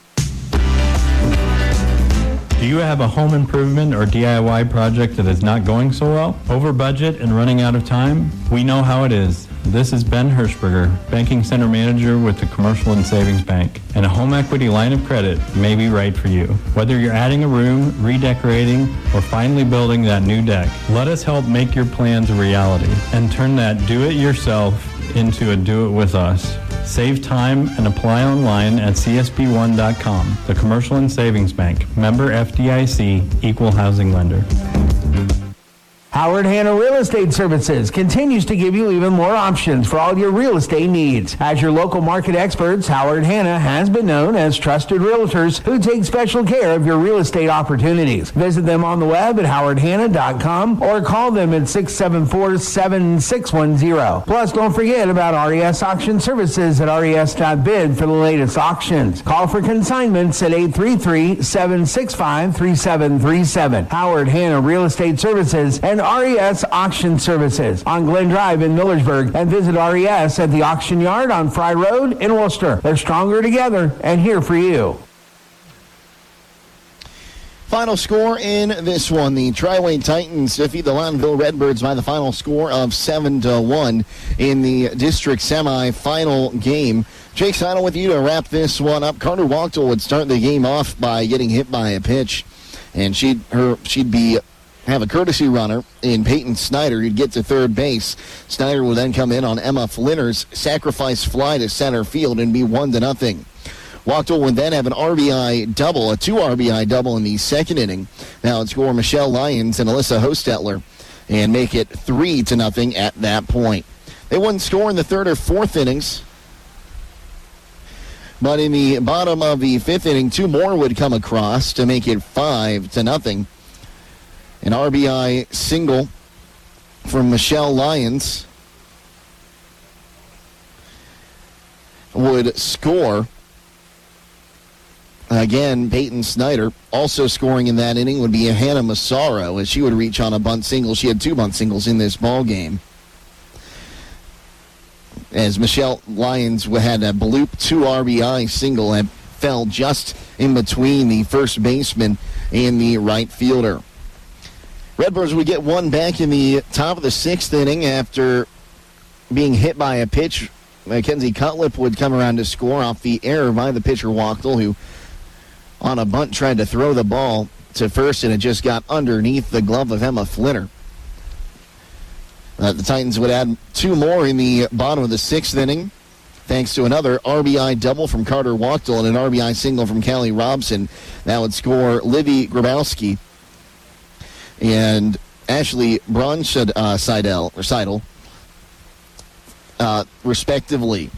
Do you have a home improvement or DIY project that is not going so well? Over budget and running out of time? We know how it is. This is Ben Hirschberger, Banking Center Manager with the Commercial and Savings Bank, and a home equity line of credit may be right for you. Whether you're adding a room, redecorating, or finally building that new deck, let us help make your plans a reality and turn that do-it-yourself into a do-it-with-us. Save time and apply online at csb1.com. The Commercial and Savings Bank, member FDIC, equal housing lender. Howard Hanna Real Estate Services continues to give you even more options for all your real estate needs. As your local market experts, Howard Hanna has been known as trusted realtors who take special care of your real estate opportunities. Visit them on the web at howardhanna.com or call them at 674-7610. Plus, don't forget about RES Auction Services at res.bid for the latest auctions. Call for consignments at 833-765-3737. Howard Hanna Real Estate Services and RES Auction Services on Glen Drive in Millersburg, and visit RES at the Auction Yard on Fry Road in Worcester. They're stronger together and here for you. Final score in this one, the Tri-Wayne Titans defeat the Loudonville Redbirds by the final score of 7-1 in the district semifinal game. Jake Seidel with you to wrap this one up. Carter Wachtel would start the game off by getting hit by a pitch, and she'd have a courtesy runner in Peyton Snyder who'd get to third base. Snyder will then come in on Emma Flinner's sacrifice fly to center field and be 1-0. Wachtel would then have an RBI double, a 2 RBI double in the second inning. Now it's score Michelle Lyons and Alyssa Hostetler and make it 3-0 at that point. They wouldn't score in the third or fourth innings, but in the bottom of the fifth inning, 2 more would come across to make it 5-0. An RBI single from Michelle Lyons would score. Again, Peyton Snyder also scoring in that inning would be Hannah Massaro as she would reach on a bunt single. She had 2 bunt singles in this ball game. As Michelle Lyons had a bloop 2 RBI single and fell just in between the first baseman and the right fielder. Redbirds would get one back in the top of the sixth inning after being hit by a pitch. Mackenzie Cutlip would come around to score off the error by the pitcher Wachtel, who on a bunt tried to throw the ball to first, and it just got underneath the glove of Emma Flinner. The Titans would add 2 more in the bottom of the sixth inning, thanks to another RBI double from Carter Wachtel and an RBI single from Callie Robson. That would score Livy Grabowski and Ashley Seidel, respectively.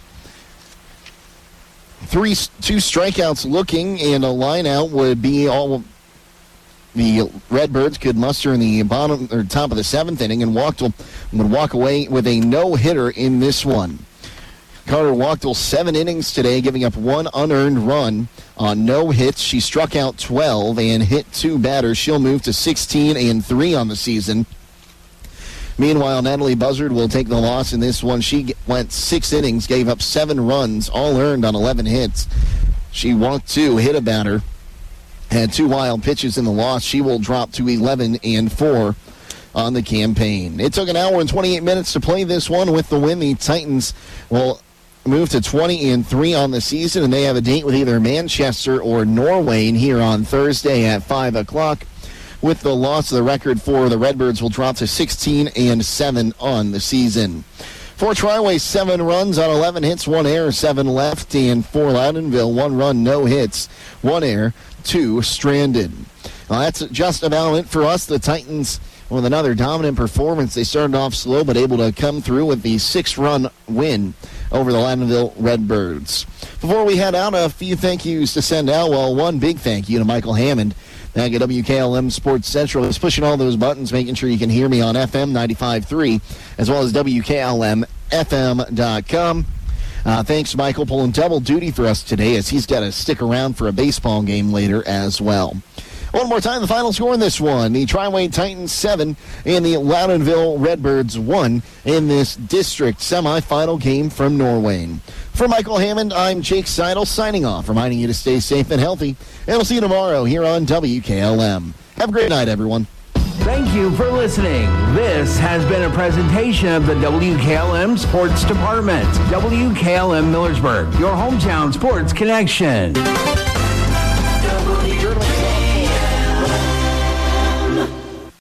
2 strikeouts looking, and a line-out would be all the Redbirds could muster in the bottom or top of the seventh inning, and Wachtel would walk away with a no-hitter in this one. Carter Wachtel 7 innings today, giving up 1 unearned run on no hits. She struck out 12 and hit 2 batters. She'll move to 16-3 on the season. Meanwhile, Natalie Buzzard will take the loss in this one. She went 6 innings, gave up 7 runs, all earned on 11 hits. She walked 2, hit a batter, had 2 wild pitches in the loss. She will drop to 11-4 on the campaign. It took an hour and 28 minutes to play this one. With the win, the Titans will move to 20-3 on the season, and they have a date with either Manchester or Norwayne here on Thursday at 5 o'clock. With the loss, the record for the Redbirds will drop to 16-7 on the season. For Tri-Way, 7 runs on 11 hits, 1 error, 7 left, and for Loudonville, 1 run, no hits, 1 error, 2 stranded. Well, that's just about it for us. The Titans with another dominant performance. They started off slow, but able to come through with the 6-run win over the Loudonville Redbirds. Before we head out, a few thank yous to send out. Well, one big thank you to Michael Hammond back at WKLM Sports Central. He's pushing all those buttons, making sure you can hear me on FM 95.3, as well as WKLMFM.com. Thanks, Michael, pulling double duty for us today, as he's got to stick around for a baseball game later as well. One more time, the final score in this one. The Tri-Wayne Titans 7 and the Loudonville Redbirds 1 in this district semifinal game from Norwayne. For Michael Hammond, I'm Jake Seidel signing off, reminding you to stay safe and healthy. And we'll see you tomorrow here on WKLM. Have a great night, everyone. Thank you for listening. This has been a presentation of the WKLM Sports Department. WKLM Millersburg, your hometown sports connection.